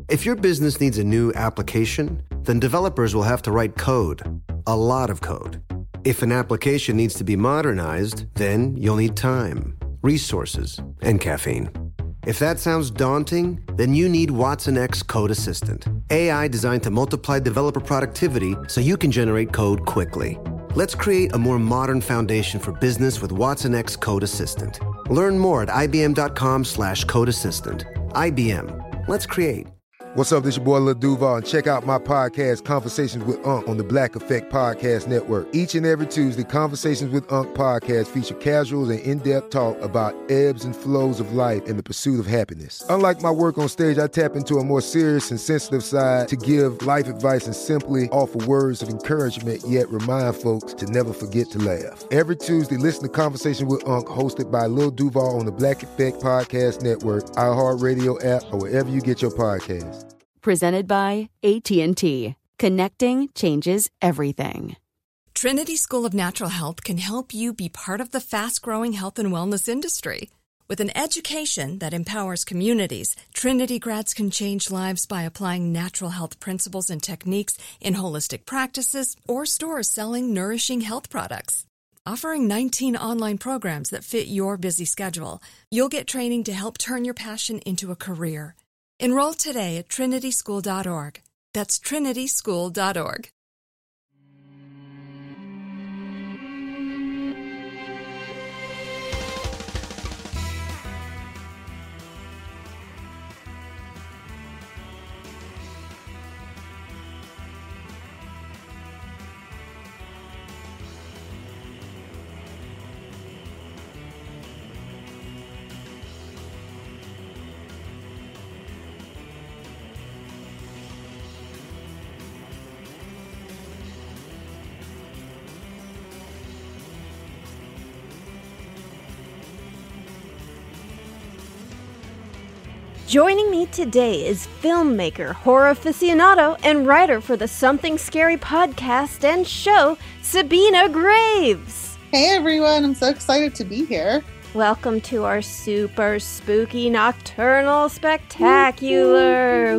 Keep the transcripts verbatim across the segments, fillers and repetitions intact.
If your business needs a new application, then developers will have to write code, a lot of code. If an application needs to be modernized, then you'll need time, resources, and caffeine. If that sounds daunting, then you need Watson X Code Assistant, A I designed to multiply developer productivity so you can generate code quickly. Let's create a more modern foundation for business with Watson X Code Assistant. Learn more at ibm.com slash code assistant. I B M. Let's create. What's up, this your boy Lil Duval, and check out my podcast, Conversations with Unc, on the Black Effect Podcast Network. Each and every Tuesday, Conversations with Unc podcast feature casuals and in-depth talk about ebbs and flows of life and the pursuit of happiness. Unlike my work on stage, I tap into a more serious and sensitive side to give life advice and simply offer words of encouragement, yet remind folks to never forget to laugh. Every Tuesday, listen to Conversation with Unc, hosted by Lil Duval on the Black Effect Podcast Network, iHeartRadio app, or wherever you get your podcasts. Presented by A T and T. Connecting changes everything. Trinity School of Natural Health can help you be part of the fast-growing health and wellness industry. With an education that empowers communities, Trinity grads can change lives by applying natural health principles and techniques in holistic practices or stores selling nourishing health products. Offering nineteen online programs that fit your busy schedule, you'll get training to help turn your passion into a career. Enroll today at trinity school dot org. That's trinity school dot org. Joining me today is filmmaker, horror aficionado, and writer for the Something Scary podcast and show, Sabina Graves. Hey everyone, I'm so excited to be here. Welcome to our super spooky nocturnal spectacular.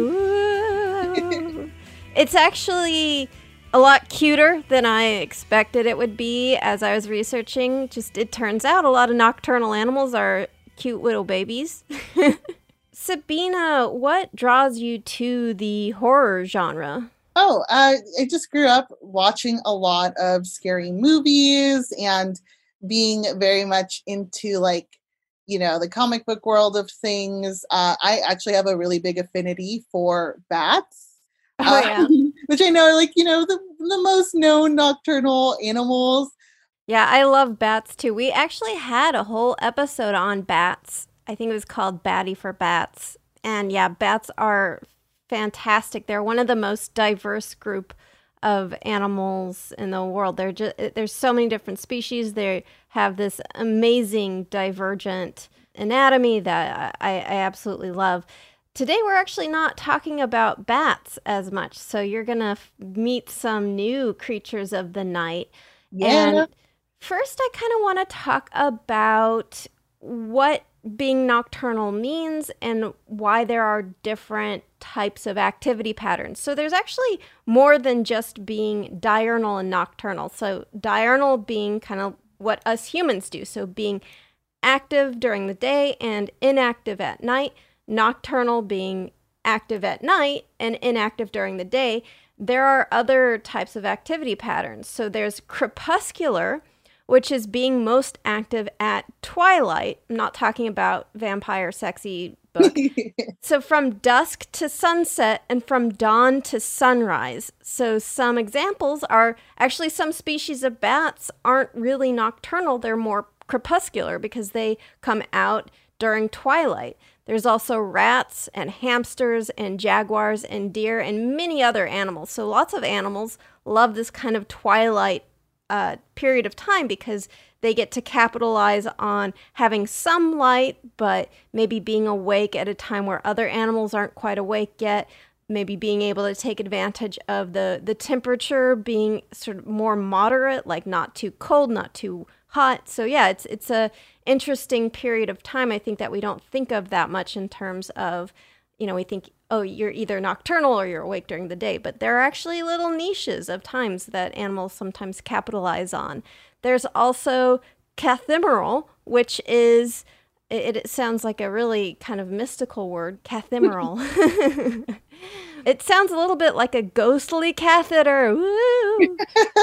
Woo. It's actually a lot cuter than I expected it would be as I was researching. Just it turns out a lot of nocturnal animals are cute little babies. Sabina, what draws you to the horror genre? Oh, uh, I just grew up watching a lot of scary movies and being very much into, like, you know, the comic book world of things. Uh, I actually have a really big affinity for bats, oh, uh, yeah. which I know are, like, you know, the, the most known nocturnal animals. Yeah, I love bats too. We actually had a whole episode on bats. I think it was called Batty for Bats. And yeah, bats are fantastic. They're one of the most diverse group of animals in the world. They're just, there's so many different species. They have this amazing divergent anatomy that I, I absolutely love. Today, we're actually not talking about bats as much. So you're going to f- meet some new creatures of the night. Yeah. And first, I kind of want to talk about what being nocturnal means and why there are different types of activity patterns. So there's actually more than just being diurnal and nocturnal. So diurnal being kind of what us humans do. So being active during the day and inactive at night. Nocturnal being active at night and inactive during the day. There are other types of activity patterns. So there's crepuscular, which is being most active at twilight. I'm not talking about vampire sexy book. So from dusk to sunset and from dawn to sunrise. So some examples are actually some species of bats aren't really nocturnal. They're more crepuscular because they come out during twilight. There's also rats and hamsters and jaguars and deer and many other animals. So lots of animals love this kind of twilight Uh, period of time because they get to capitalize on having some light, but maybe being awake at a time where other animals aren't quite awake yet, maybe being able to take advantage of the, the temperature being sort of more moderate, like not too cold, not too hot. So yeah, it's it's a interesting period of time, I think, that we don't think of that much in terms of, you know, we think oh, you're either nocturnal or you're awake during the day, but there are actually little niches of times that animals sometimes capitalize on. There's also cathemeral, which is, it, it sounds like a really kind of mystical word, cathemeral. It sounds a little bit like a ghostly catheter. Woo!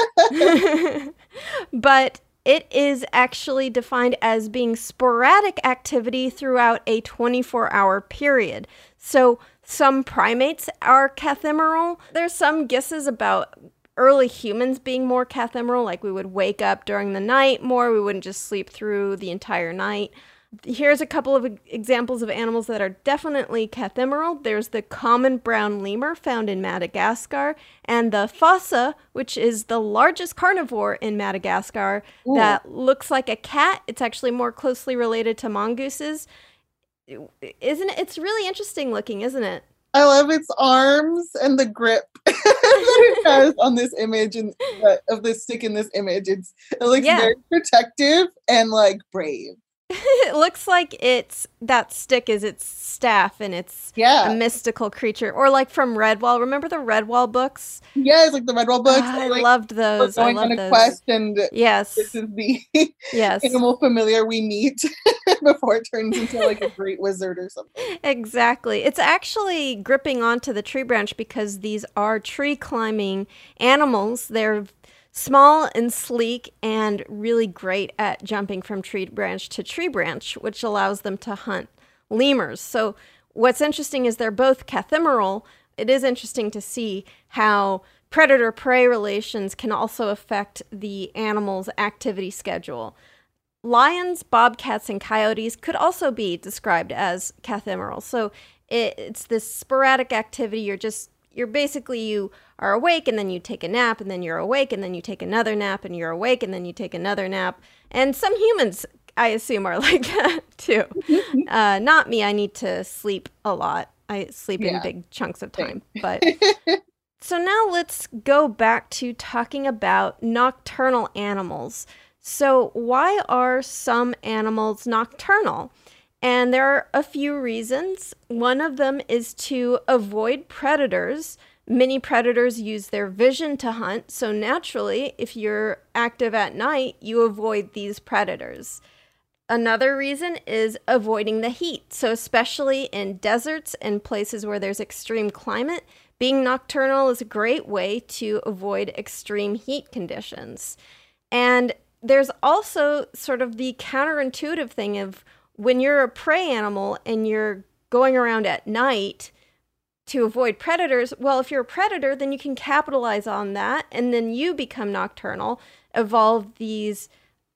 But it is actually defined as being sporadic activity throughout a twenty-four hour period. So some primates are cathemeral. There's some guesses about early humans being more cathemeral, like we would wake up during the night more, we wouldn't just sleep through the entire night. Here's a couple of examples of animals that are definitely cathemeral. There's the common brown lemur found in Madagascar, and the fossa, which is the largest carnivore in Madagascar. Ooh. That looks like a cat. It's actually more closely related to mongooses. Isn't it? It's really interesting looking, isn't it? I love its arms and the grip that it has on this image and uh, of the stick in this image. It's it looks yeah. very protective and like brave. It looks like it's that stick is its staff and it's yeah. a mystical creature. Or like from Redwall. Remember the Redwall books? Yes, like the Redwall books. Oh, I like, loved those. Going I loved on a those. quest and yes. this is the yes. animal familiar we meet before it turns into like a great wizard or something. Exactly. It's actually gripping onto the tree branch because these are tree climbing animals. They're small and sleek and really great at jumping from tree branch to tree branch, which allows them to hunt lemurs. So what's interesting is they're both cathemeral. It is interesting to see how predator-prey relations can also affect the animal's activity schedule. Lions, bobcats, and coyotes could also be described as cathemeral. So it, it's this sporadic activity. You're just You're basically, you are awake and then you take a nap and then you're awake and then you take another nap and you're awake and then you take another nap. And some humans, I assume, are like that too. Uh, not me. I need to sleep a lot. I sleep yeah. in big chunks of time. But so now let's go back to talking about nocturnal animals. So why are some animals nocturnal? And there are a few reasons. One of them is to avoid predators. Many predators use their vision to hunt, so naturally, if you're active at night, you avoid these predators. Another reason is avoiding the heat. So especially in deserts and places where there's extreme climate, being nocturnal is a great way to avoid extreme heat conditions. And there's also sort of the counterintuitive thing of when you're a prey animal and you're going around at night to avoid predators, well, if you're a predator, then you can capitalize on that, and then you become nocturnal, evolve these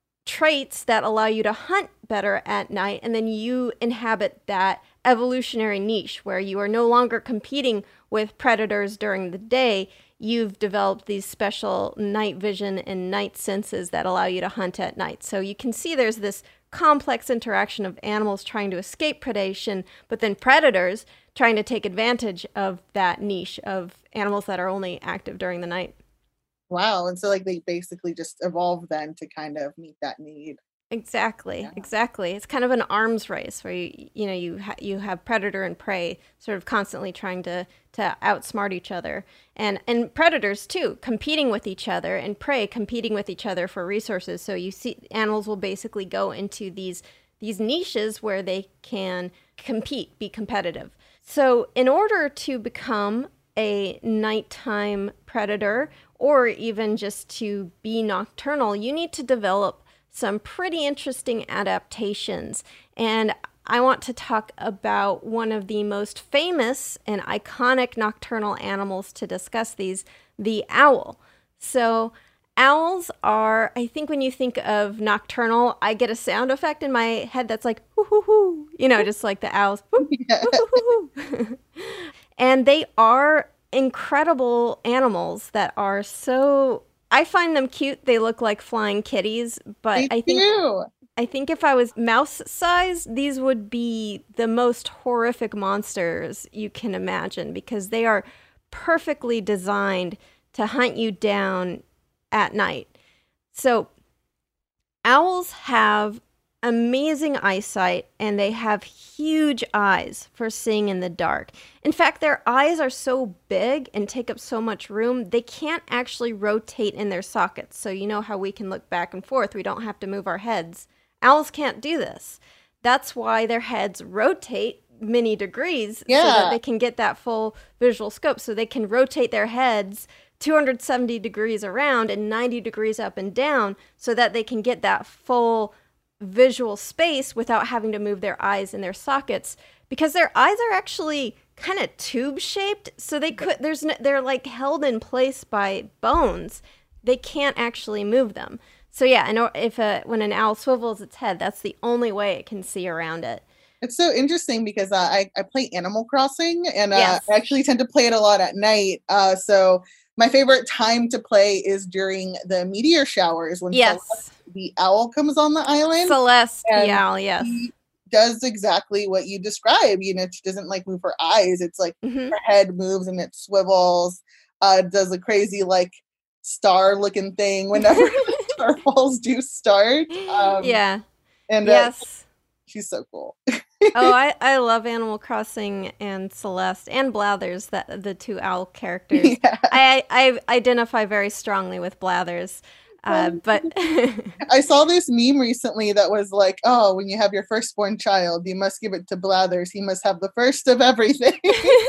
traits that allow you to hunt better at night, and then you inhabit that evolutionary niche where you are no longer competing with predators during the day. You've developed these special night vision and night senses that allow you to hunt at night. So you can see there's this complex interaction of animals trying to escape predation, but then predators trying to take advantage of that niche of animals that are only active during the night. Wow. And so like they basically just evolve then to kind of meet that need. Exactly. Yeah. Exactly. It's kind of an arms race where you you know you ha- you have predator and prey sort of constantly trying to to outsmart each other, and and predators too competing with each other, and prey competing with each other for resources. So you see animals will basically go into these these niches where they can compete, be competitive. So in order to become a nighttime predator or even just to be nocturnal, you need to develop some pretty interesting adaptations. And I want to talk about one of the most famous and iconic nocturnal animals to discuss these, the owl. So owls are, I think when you think of nocturnal, I get a sound effect in my head that's like, hoo, hoo, hoo, you know, just like the owls. Hoo, yeah. hoo, hoo, hoo. And they are incredible animals that are so, I find them cute. They look like flying kitties, but they I think do. I think if I was mouse size, these would be the most horrific monsters you can imagine because they are perfectly designed to hunt you down at night. So owls have amazing eyesight, and they have huge eyes for seeing in the dark. In fact, their eyes are so big and take up so much room, they can't actually rotate in their sockets. So you know how we can look back and forth. We don't have to move our heads. Owls can't do this. That's why their heads rotate many degrees Yeah. so that they can get that full visual scope. So they can rotate their heads two hundred seventy degrees around and ninety degrees up and down so that they can get that full visual space without having to move their eyes in their sockets, because their eyes are actually kind of tube shaped, so they could there's no, they're like held in place by bones. They can't actually move them. So yeah, I know if a, when an owl swivels its head, that's the only way it can see around it. It's so interesting because uh, I, I play Animal Crossing, and uh, Yes. I actually tend to play it a lot at night. Uh, so my favorite time to play is during the meteor showers when Yes. Celeste, the owl, comes on the island. Celeste the And owl, yes. She does exactly what you describe. You know, she doesn't like move her eyes. It's like Mhm. her head moves and it swivels. Uh, does a crazy like star looking thing whenever the starfalls do start. Um, Yeah. and uh, Yes. she's so cool. Oh, I, I love Animal Crossing and Celeste and Blathers, that the two owl characters. Yeah. I, I identify very strongly with Blathers, uh, but I saw this meme recently that was like, oh, when you have your firstborn child, you must give it to Blathers. He must have the first of everything.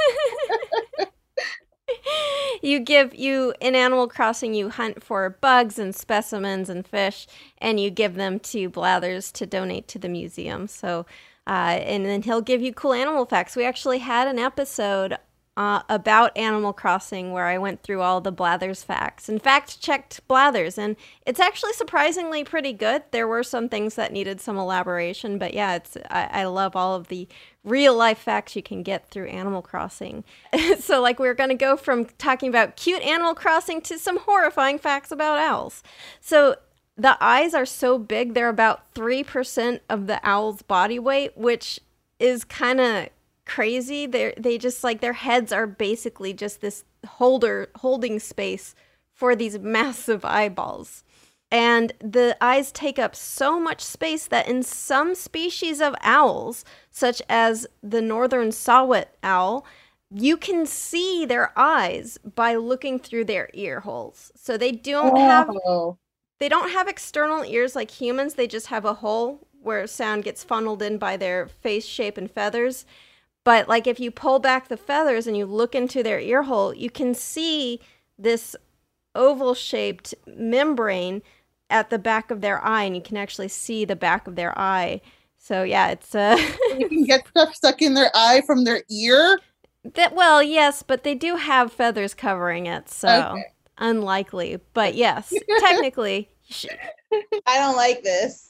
you give you in Animal Crossing, you hunt for bugs and specimens and fish, and you give them to Blathers to donate to the museum. So, uh, and then he'll give you cool animal facts. We actually had an episode uh, about Animal Crossing where I went through all the Blathers facts. In fact, checked Blathers, and it's actually surprisingly pretty good. There were some things that needed some elaboration, but yeah, it's I, I love all of the real life facts you can get through Animal Crossing. So like we're going to go from talking about cute Animal Crossing to some horrifying facts about owls. So the eyes are so big, they're about three percent of the owl's body weight, which is kind of crazy. They they just like their heads are basically just this holder holding space for these massive eyeballs. And the eyes take up so much space that in some species of owls, such as the northern saw-whet owl, you can see their eyes by looking through their ear holes. So they don't have Oh. they don't have external ears like humans. They just have a hole where sound gets funneled in by their face shape and feathers. But like if you pull back the feathers and you look into their ear hole, you can see this oval-shaped membrane at the back of their eye, and you can actually see the back of their eye. So yeah, it's uh You can get stuff stuck in their eye from their ear. that well, yes, but they do have feathers covering it, so Okay. unlikely. But yes, technically, you should- I don't like this.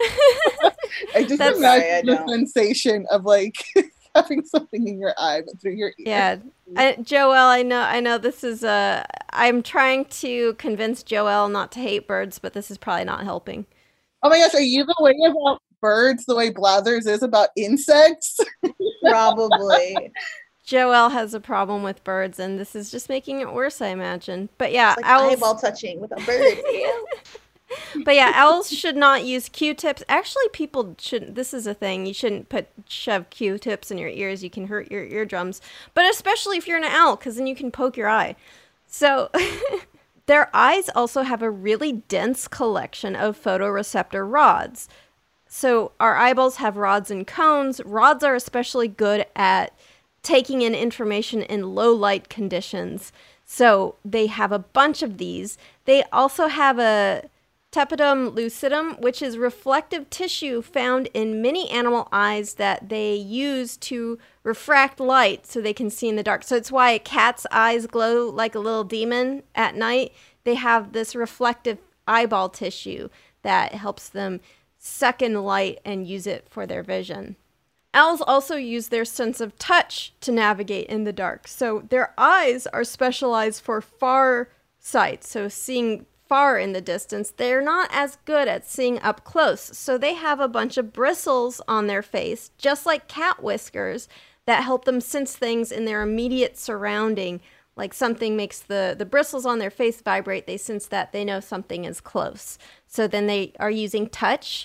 I just That's- imagine Sorry, I the don't. sensation of like having something in your eye but through your ear. yeah. I, Joelle, I know, I know this is uh I'm trying to convince Joelle not to hate birds, but this is probably not helping. Oh my gosh, are you the way about birds the way Blathers is about insects? Probably. Joelle has a problem with birds, and this is just making it worse, I imagine. But yeah, It's like owls. eyeball touching with a bird. Ew. But yeah, owls should not use Q-tips. Actually, people shouldn't. This is a thing. You shouldn't put shove Q-tips in your ears. You can hurt your eardrums. But especially if you're an owl, because then you can poke your eye. So their eyes also have a really dense collection of photoreceptor rods. So our eyeballs have rods and cones. Rods are especially good at taking in information in low light conditions. So they have a bunch of these. They also have a tepidum lucidum, which is reflective tissue found in many animal eyes that they use to refract light so they can see in the dark. So it's why a cat's eyes glow like a little demon at night. They have this reflective eyeball tissue that helps them suck in light and use it for their vision. Owls also use their sense of touch to navigate in the dark. So their eyes are specialized for far sight, so seeing far in the distance. They're not as good at seeing up close, so they have a bunch of bristles on their face, just like cat whiskers, that help them sense things in their immediate surrounding. Like something makes the, the bristles on their face vibrate, they sense that, they know something is close. So then they are using touch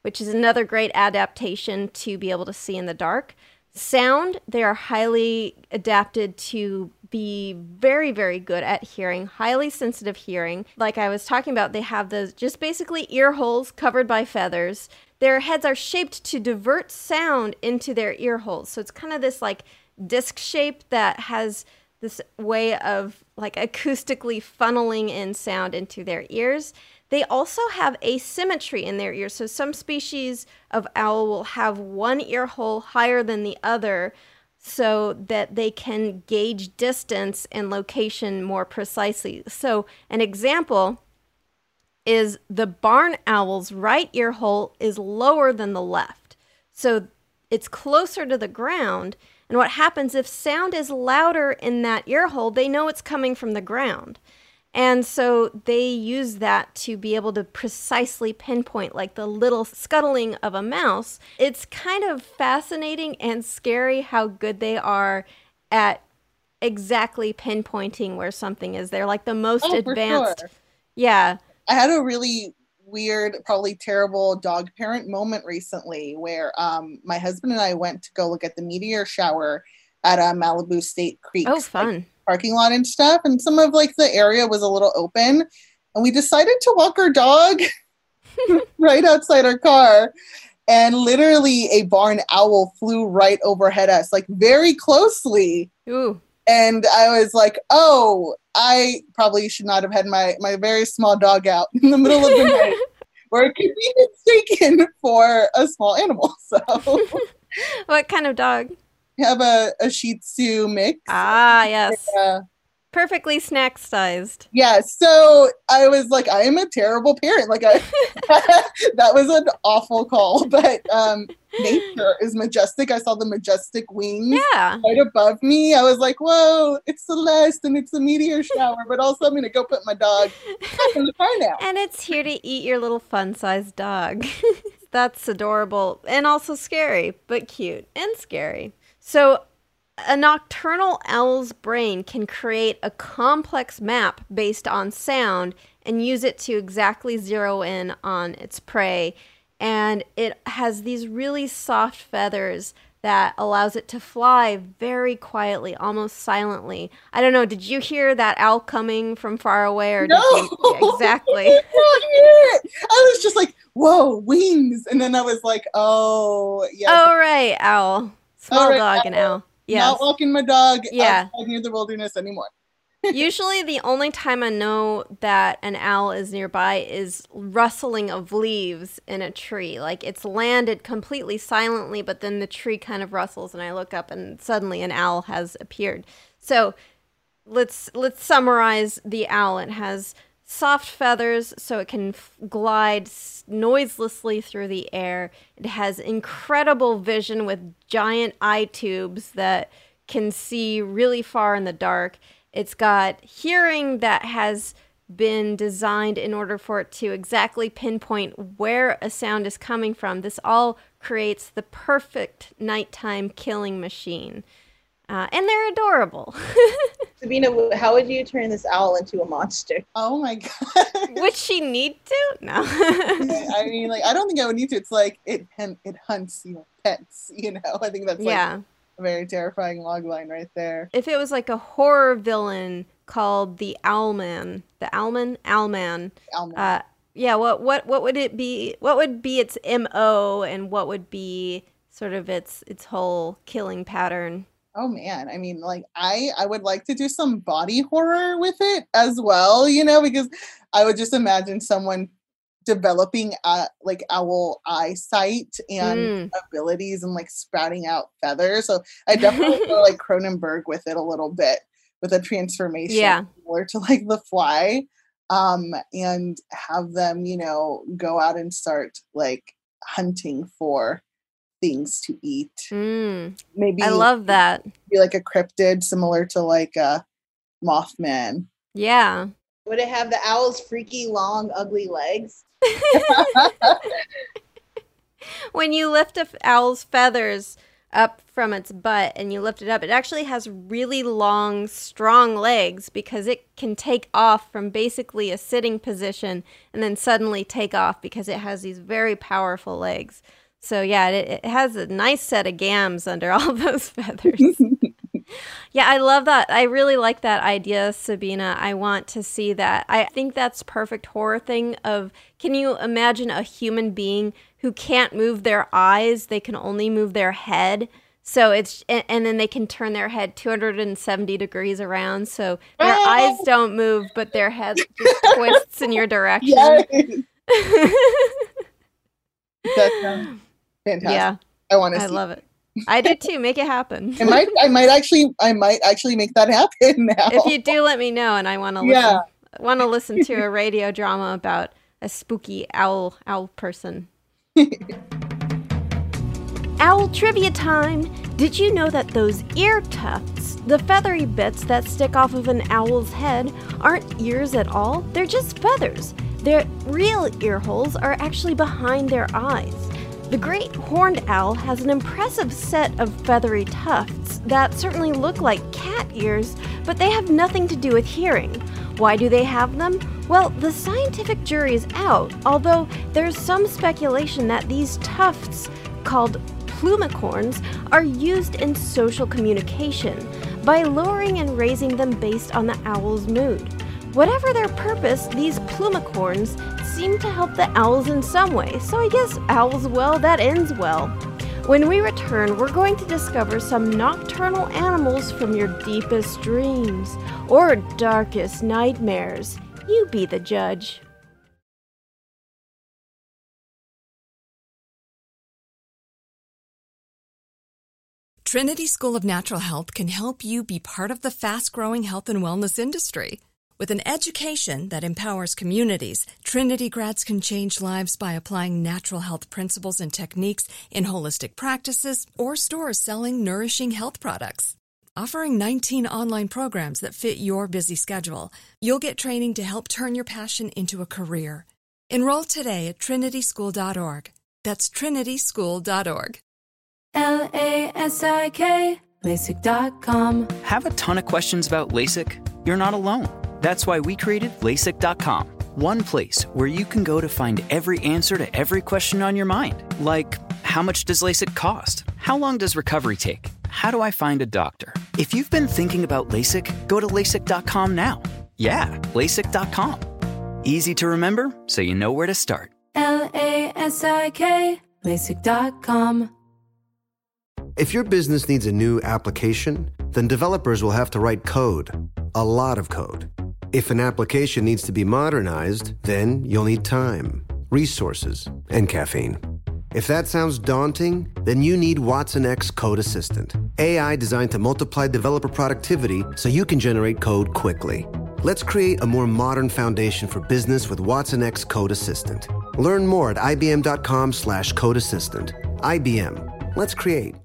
which is another great adaptation to be able to see in the dark. Sound, they are highly adapted to be very, very good at hearing, highly sensitive hearing. Like I was talking about, they have those just basically ear holes covered by feathers. Their heads are shaped to divert sound into their ear holes. So it's kind of this like disc shape that has this way of like acoustically funneling in sound into their ears. They also have asymmetry in their ears. So some species of owl will have one ear hole higher than the other so that they can gauge distance and location more precisely. So an example is the barn owl's right ear hole is lower than the left. So it's closer to the ground. And what happens if sound is louder in that ear hole, they know it's coming from the ground. And so they use that to be able to precisely pinpoint, like the little scuttling of a mouse. It's kind of fascinating and scary how good they are at exactly pinpointing where something is. They're like the most Oh, advanced. for sure. Yeah. I had a really weird, probably terrible dog parent moment recently where um, my husband and I went to go look at the meteor shower at uh, Malibu State Creek. Oh, fun. Like, parking lot and stuff, and some of like the area was a little open, and we decided to walk our dog right outside our car, and literally a barn owl flew right overhead us, like very closely. Ooh. And I was like, oh, I probably should not have had my my very small dog out in the middle of the night where it could be mistaken for a small animal. So What kind of dog? have a, a Shih Tzu mix. Ah, yes. Uh, Perfectly snack sized. Yeah, so I was like, I am a terrible parent. Like, I that was an awful call, but um, nature is majestic. I saw the majestic wings Yeah. right above me. I was like, whoa, it's Celeste and it's a meteor shower, but also I'm going to go put my dog back in the car now. And it's here to eat your little fun-sized dog. That's adorable and also scary, but cute and scary. So a nocturnal owl's brain can create a complex map based on sound and use it to exactly zero in on its prey. And it has these really soft feathers that allows it to fly very quietly, almost silently. I don't know, did you hear that owl coming from far away? Or No, did you? Yeah, exactly. I did not hear it. I was just like, whoa, wings. And then I was like, oh, yes. Oh, right, owl. Small All right, dog and owl. owl. Yes. Not walking my dog Yeah. outside near the wilderness anymore. Usually the only time I know that an owl is nearby is rustling of leaves in a tree. Like it's landed completely silently, but then the tree kind of rustles and I look up and suddenly an owl has appeared. So let's let's summarize the owl. It has soft feathers so it can f- glide s- noiselessly through the air. It has incredible vision with giant eye tubes that can see really far in the dark. It's got hearing that has been designed in order for it to exactly pinpoint where a sound is coming from. This all creates the perfect nighttime killing machine. Uh, and they're adorable. Sabina, how would you turn this owl into a monster? Oh my God. Would she need to? No. I mean, like, I don't think I would need to. It's like, it it hunts your pets, you know? I think that's like Yeah. a very terrifying logline right there. If it was like a horror villain called the Owlman, the Owlman, Owlman, Almond. uh, yeah, what, what, what would it be? What would be its M O and what would be sort of its, its whole killing pattern? Oh man, I mean, like I, I would like to do some body horror with it as well, you know, because I would just imagine someone developing uh, like owl eyesight and Mm. abilities and like sprouting out feathers. So I definitely feel like Cronenberg with it a little bit with a transformation Yeah. similar to like The Fly, um, and have them, you know, go out and start like hunting for things to eat. Mm. Maybe I love that. be like a cryptid similar to like a Mothman. Yeah. Would it have the owl's freaky, long, ugly legs? When you lift a f- owl's feathers, up from its butt and you lift it up, it actually has really long, strong legs because it can take off from basically a sitting position and then suddenly take off because it has these very powerful legs. So yeah, it, it has a nice set of gams under all those feathers. Yeah, I love that. I really like that idea, Sabina. I want to see that. I think that's perfect horror thing of, can you imagine a human being who can't move their eyes? They can only move their head. So it's, and, and then they can turn their head two hundred seventy degrees around. So their oh. eyes don't move, but their head just twists in your direction. Yes. That sounds fantastic. Yeah. I want to see. I love it. I do too. Make it happen. I might, I might actually, I might actually make that happen now. If you do, let me know, and I want to listen. Yeah. Want to listen to a radio drama about a spooky owl, owl person. Owl trivia time! Did you know that those ear tufts, the feathery bits that stick off of an owl's head, aren't ears at all? They're just feathers. Their real ear holes are actually behind their eyes. The great horned owl has an impressive set of feathery tufts that certainly look like cat ears, but they have nothing to do with hearing. Why do they have them? Well, the scientific jury is out, although there's some speculation that these tufts, called plumicorns, are used in social communication by lowering and raising them based on the owl's mood. Whatever their purpose, these plumicorns seem to help the owls in some way, so I guess owls well, that ends well. When we return, we're going to discover some nocturnal animals from your deepest dreams or darkest nightmares. You be the judge. Trinity School of Natural Health can help you be part of the fast-growing health and wellness industry. With an education that empowers communities, Trinity grads can change lives by applying natural health principles and techniques in holistic practices or stores selling nourishing health products. Offering nineteen online programs that fit your busy schedule, you'll get training to help turn your passion into a career. Enroll today at trinity school dot org. That's trinity school dot org. L A S I K, LASIK dot com. Have a ton of questions about LASIK? You're not alone. That's why we created LASIK dot com. One place where you can go to find every answer to every question on your mind. Like, how much does LASIK cost? How long does recovery take? How do I find a doctor? If you've been thinking about LASIK, go to LASIK dot com now. Yeah, LASIK dot com. Easy to remember, so you know where to start. L A S I K, LASIK dot com. If your business needs a new application, then developers will have to write code. A lot of code. If an application needs to be modernized, then you'll need time, resources, and caffeine. If that sounds daunting, then you need Watson X Code Assistant, A I designed to multiply developer productivity so you can generate code quickly. Let's create a more modern foundation for business with Watson X Code Assistant. Learn more at I B M dot com slash code assistant. I B M. Let's create.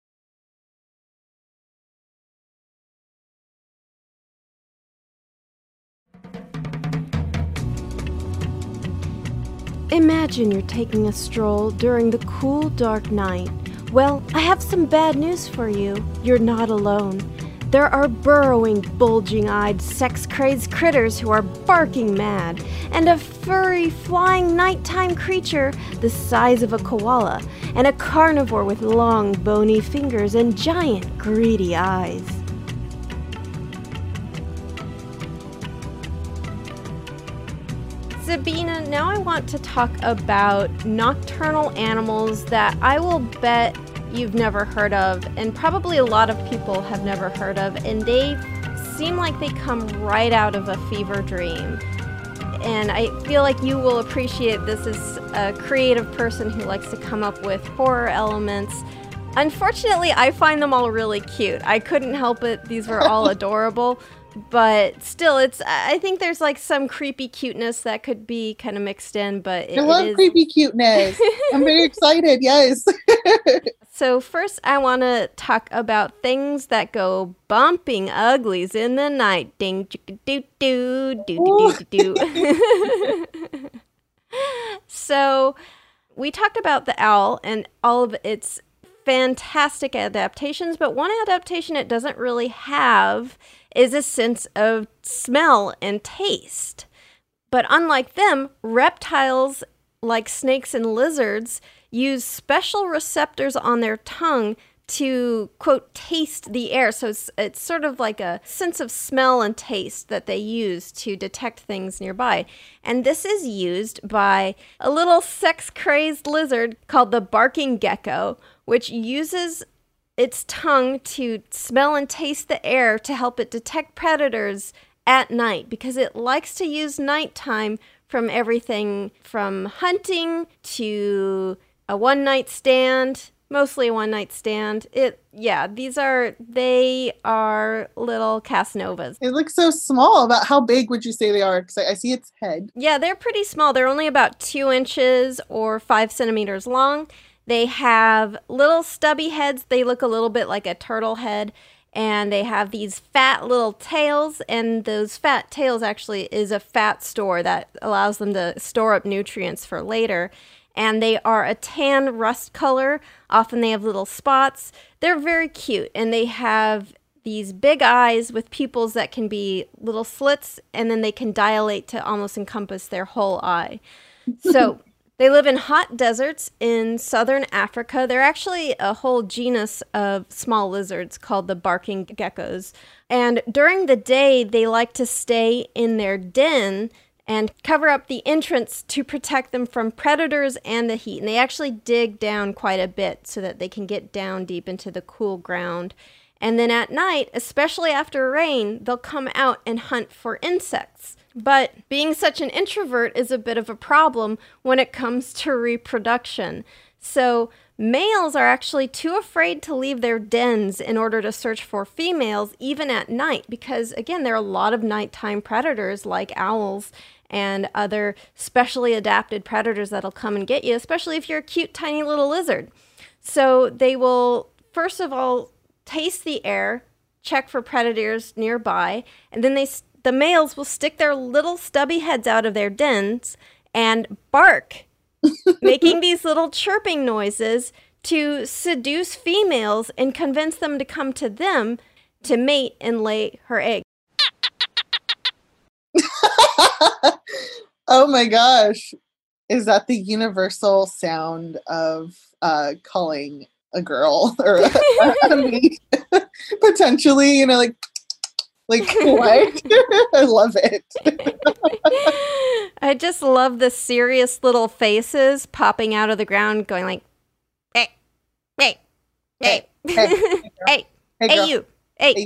Imagine you're taking a stroll during the cool, dark night. Well, I have some bad news for you. You're not alone. There are burrowing, bulging-eyed, sex-crazed critters who are barking mad, and a furry, flying nighttime creature the size of a koala, and a carnivore with long, bony fingers and giant, greedy eyes. Sabina, now I want to talk about nocturnal animals that I will bet you've never heard of, and probably a lot of people have never heard of, and they seem like they come right out of a fever dream. And I feel like you will appreciate this as a creative person who likes to come up with horror elements. Unfortunately, I find them all really cute. I couldn't help it. These were all adorable. But still, it's. I think there's like some creepy cuteness that could be kind of mixed in, but it, I love it is... creepy cuteness. I'm very excited, yes. So first, I want to talk about things that go bumping uglies in the night. Ding, doo, doo, doo, doo, doo, doo, doo. So we talked about the owl and all of its fantastic adaptations, but one adaptation it doesn't really have is a sense of smell and taste. But unlike them, reptiles like snakes and lizards use special receptors on their tongue to, quote, taste the air. So it's, it's sort of like a sense of smell and taste that they use to detect things nearby. And this is used by a little sex-crazed lizard called the barking gecko, which uses its tongue to smell and taste the air to help it detect predators at night, because it likes to use nighttime from everything from hunting to a one-night stand, mostly a one-night stand. It, yeah, these are, they are little Casanovas. It looks so small. About how big would you say they are? Because I, I see its head. Yeah, they're pretty small. They're only about two inches or five centimeters long. They have little stubby heads. They look a little bit like a turtle head. And they have these fat little tails, and those fat tails actually is a fat store that allows them to store up nutrients for later. And they are a tan rust color. Often they have little spots. They're very cute, and they have these big eyes with pupils that can be little slits, and then they can dilate to almost encompass their whole eye. So they live in hot deserts in southern Africa. They're actually a whole genus of small lizards called the barking geckos. And during the day, they like to stay in their den and cover up the entrance to protect them from predators and the heat. And they actually dig down quite a bit so that they can get down deep into the cool ground. And then at night, especially after rain, they'll come out and hunt for insects. But being such an introvert is a bit of a problem when it comes to reproduction. So males are actually too afraid to leave their dens in order to search for females, even at night, because, again, there are a lot of nighttime predators like owls and other specially adapted predators that'll come and get you, especially if you're a cute, tiny little lizard. So they will, first of all, taste the air, check for predators nearby, and then they the males will stick their little stubby heads out of their dens and bark, making these little chirping noises to seduce females and convince them to come to them to mate and lay her egg. Oh my gosh. Is that the universal sound of uh, calling a girl or a, a mate? Potentially, you know, like, like what? I love it. I just love the serious little faces popping out of the ground going like, hey, hey, hey, hey, hey, hey, hey you, hey.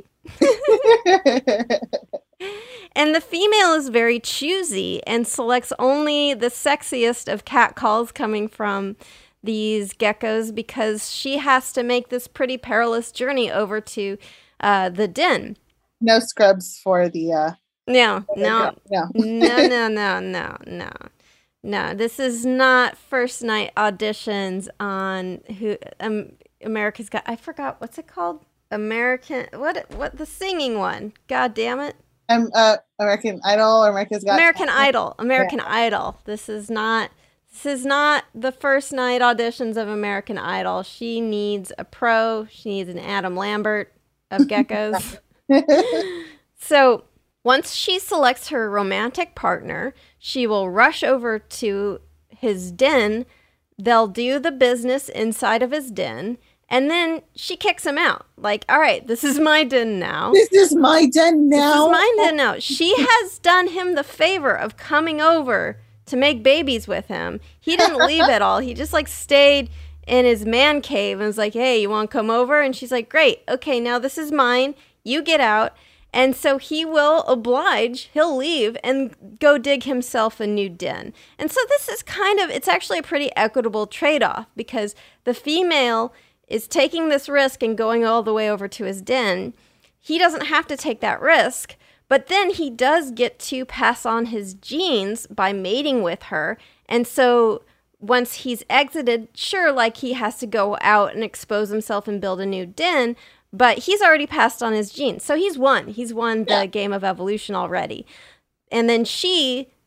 And the female is very choosy and selects only the sexiest of cat calls coming from these geckos because she has to make this pretty perilous journey over to uh, the den. No scrubs for the... Uh, no, no, no, no, no, no, no, no. No, this is not first night auditions on who um, America's Got... I forgot, what's it called? American... What? What? The singing one. God damn it. Um, uh, American Idol or America's Got American Talent. Idol. American yeah. Idol. This is not... This is not the first night auditions of American Idol. She needs a pro. She needs an Adam Lambert of geckos. So once she selects her romantic partner, she will rush over to his den. They'll do the business inside of his den. And then she kicks him out. Like, all right, this is my den now. This is my den now. This is my den now. She has done him the favor of coming over to make babies with him. He didn't leave at all. He just like stayed in his man cave and was like, hey, you want to come over? And she's like, great. Okay, now this is mine. You get out. And so he will oblige. He'll leave and go dig himself a new den. And so this is kind of, it's actually a pretty equitable trade-off because the female is taking this risk and going all the way over to his den. He doesn't have to take that risk. But then he does get to pass on his genes by mating with her. And so once he's exited, sure, like he has to go out and expose himself and build a new den, but he's already passed on his genes. So he's won. He's won the yeah. game of evolution already. And then she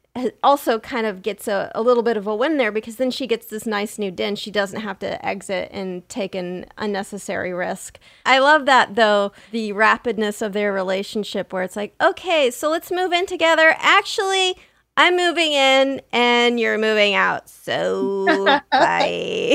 also kind of gets a, a little bit of a win there, because then she gets this nice new den. She doesn't have to exit and take an unnecessary risk. I love that, though, the rapidness of their relationship, where it's like, okay, so let's move in together. Actually, I'm moving in and you're moving out. So bye.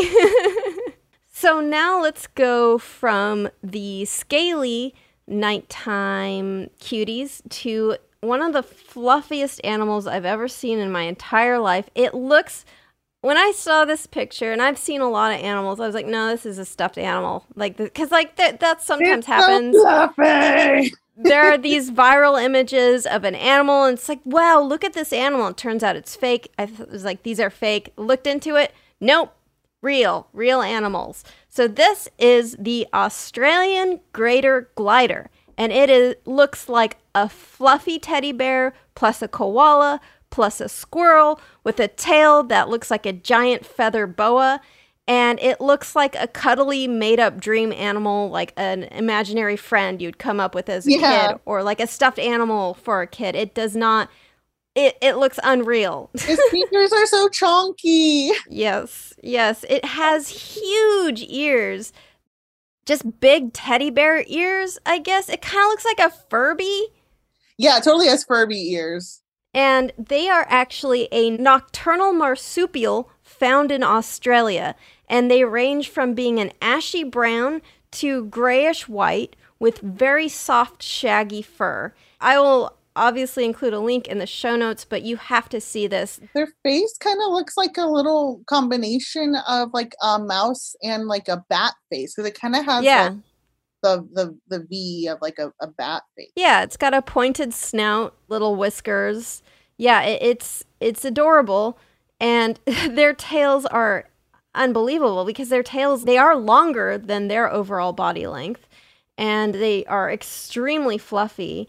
So now let's go from the scaly nighttime cuties to one of the fluffiest animals I've ever seen in my entire life. It looks, when I saw this picture, and I've seen a lot of animals, I was like, no, this is a stuffed animal. Like, because like that, that sometimes it's happens. So fluffy. There are these viral images of an animal, and it's like, wow, look at this animal. It turns out it's fake. I was like, these are fake. Looked into it. Nope. Real. Real animals. So this is the Australian greater glider. And it is, looks like a fluffy teddy bear plus a koala plus a squirrel with a tail that looks like a giant feather boa. And it looks like a cuddly made-up dream animal, like an imaginary friend you'd come up with as a Yeah. kid, or like a stuffed animal for a kid. It does not, it, it looks unreal. His fingers are so chunky. Yes, yes. It has huge ears. Just big teddy bear ears, I guess. It kind of looks like a Furby. Yeah, it totally has Furby ears. And they are actually a nocturnal marsupial found in Australia. And they range from being an ashy brown to grayish white with very soft, shaggy fur. I will obviously include a link in the show notes, but you have to see this. Their face kind of looks like a little combination of like a mouse and like a bat face, because it kind of has Yeah. like the, the the V of like a, a bat face. Yeah, it's got a pointed snout, little whiskers. Yeah, it, it's it's adorable. And their tails are unbelievable, because their tails, they are longer than their overall body length, and they are extremely fluffy.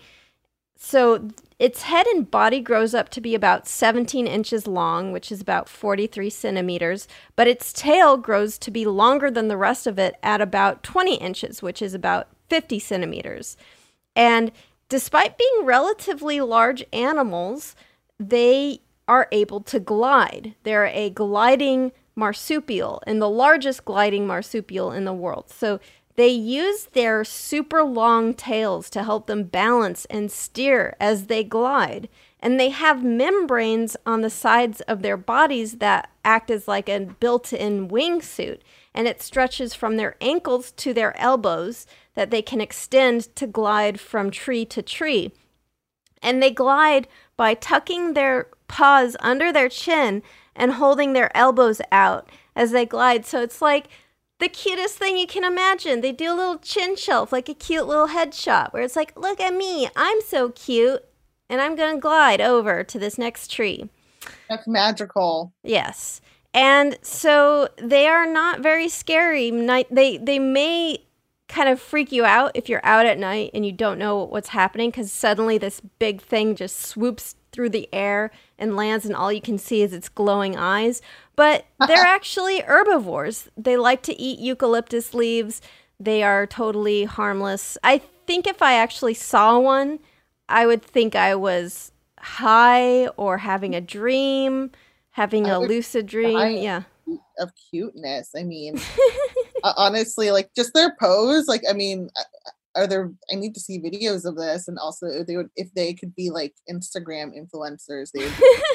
So its head and body grows up to be about seventeen inches long, which is about forty-three centimeters, but its tail grows to be longer than the rest of it at about twenty inches, which is about fifty centimeters. And despite being relatively large animals, they are able to glide. They're a gliding marsupial, and the largest gliding marsupial in the world. So they use their super long tails to help them balance and steer as they glide. And they have membranes on the sides of their bodies that act as like a built-in wingsuit. And it stretches from their ankles to their elbows that they can extend to glide from tree to tree. And they glide by tucking their paws under their chin and holding their elbows out as they glide. So it's like the cutest thing you can imagine. They do a little chin shelf, like a cute little headshot, where it's like, look at me, I'm so cute, and I'm going to glide over to this next tree. That's magical. Yes. And so they are not very scary. Night, they, they may kind of freak you out if you're out at night and you don't know what's happening, because suddenly this big thing just swoops through the air and lands, and all you can see is its glowing eyes. But they're actually herbivores. They like to eat eucalyptus leaves. They are totally harmless. I think if I actually saw one, I would think I was high or having a dream, having a lucid dream. Yeah. Of cuteness. I mean, uh, honestly, like just their pose. Like, I mean, are there? I need to see videos of this, and also if they would, if they could be like Instagram influencers, they would.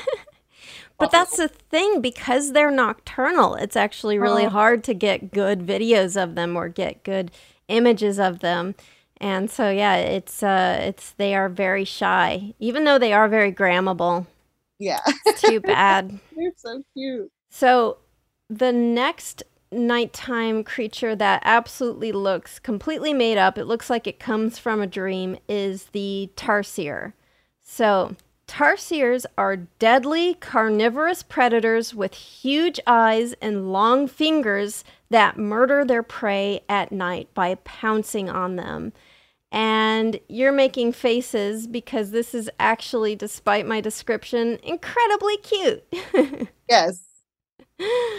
But that's the thing, because they're nocturnal, it's actually really Oh. hard to get good videos of them or get good images of them. And so, yeah, it's uh, it's they are very shy, even though they are very grammable. Yeah. It's too bad. They're so cute. So the next nighttime creature that absolutely looks completely made up, it looks like it comes from a dream, is the tarsier. So tarsiers are deadly carnivorous predators with huge eyes and long fingers that murder their prey at night by pouncing on them. And you're making faces because this is actually, despite my description, incredibly cute. Yes.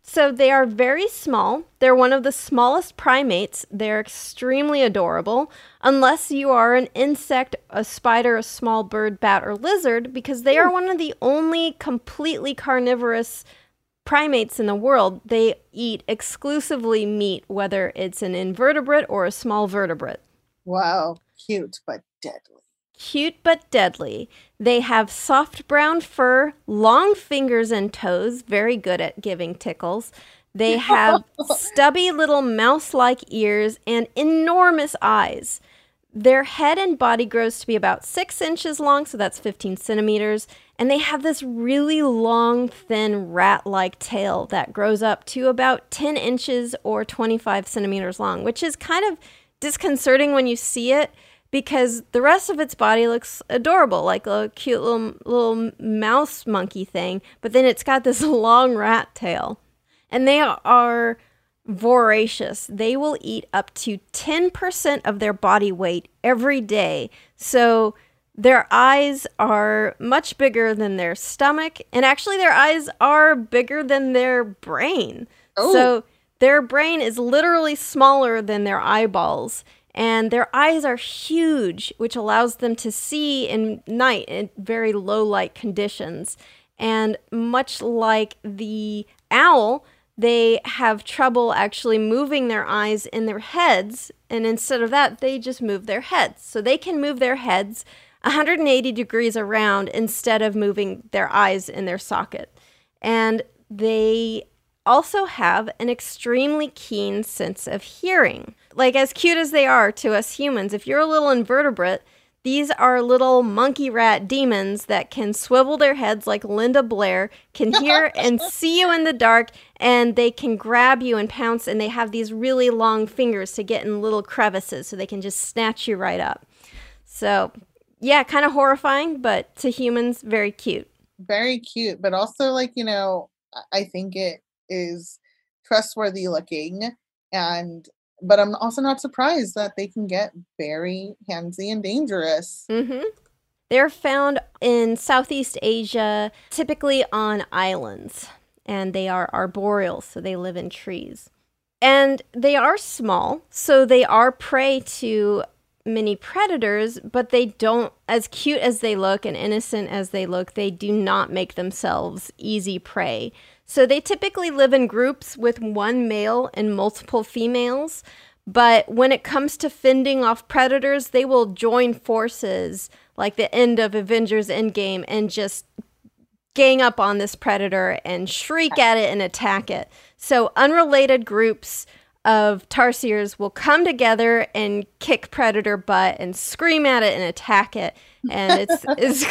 So they are very small. They're one of the smallest primates. They're extremely adorable, unless you are an insect, a spider, a small bird, bat, or lizard, because they are one of the only completely carnivorous primates in the world. They eat exclusively meat, whether it's an invertebrate or a small vertebrate. Wow, cute but deadly. Cute but deadly. They have soft brown fur, long fingers and toes, very good at giving tickles. They have stubby little mouse-like ears and enormous eyes. Their head and body grows to be about six inches long, so that's fifteen centimeters. And they have this really long, thin, rat-like tail that grows up to about ten inches or twenty-five centimeters long, which is kind of disconcerting when you see it, because the rest of its body looks adorable, like a cute little little mouse monkey thing, but then it's got this long rat tail. And they are voracious. They will eat up to ten percent of their body weight every day. So their eyes are much bigger than their stomach, and actually their eyes are bigger than their brain. Oh. So their brain is literally smaller than their eyeballs. And their eyes are huge, which allows them to see in night in very low light conditions. And much like the owl, they have trouble actually moving their eyes in their heads. And instead of that, they just move their heads. So they can move their heads one hundred eighty degrees around instead of moving their eyes in their socket. And they also have an extremely keen sense of hearing. Like, as cute as they are to us humans, if you're a little invertebrate, these are little monkey rat demons that can swivel their heads like Linda Blair, can hear and see you in the dark, and they can grab you and pounce, and they have these really long fingers to get in little crevices so they can just snatch you right up. So, yeah, kind of horrifying, but to humans, very cute. Very cute, but also, like, you know, I think it is trustworthy looking, and but I'm also not surprised that they can get very handsy and dangerous. Mm-hmm. They're found in Southeast Asia, typically on islands, and they are arboreal, so they live in trees. And they are small, so they are prey to many predators, but they don't, as cute as they look and innocent as they look, they do not make themselves easy prey. So they typically live in groups with one male and multiple females, but when it comes to fending off predators, they will join forces like the end of Avengers Endgame and just gang up on this predator and shriek at it and attack it. So unrelated groups of tarsiers will come together and kick predator butt and scream at it and attack it. And it's it's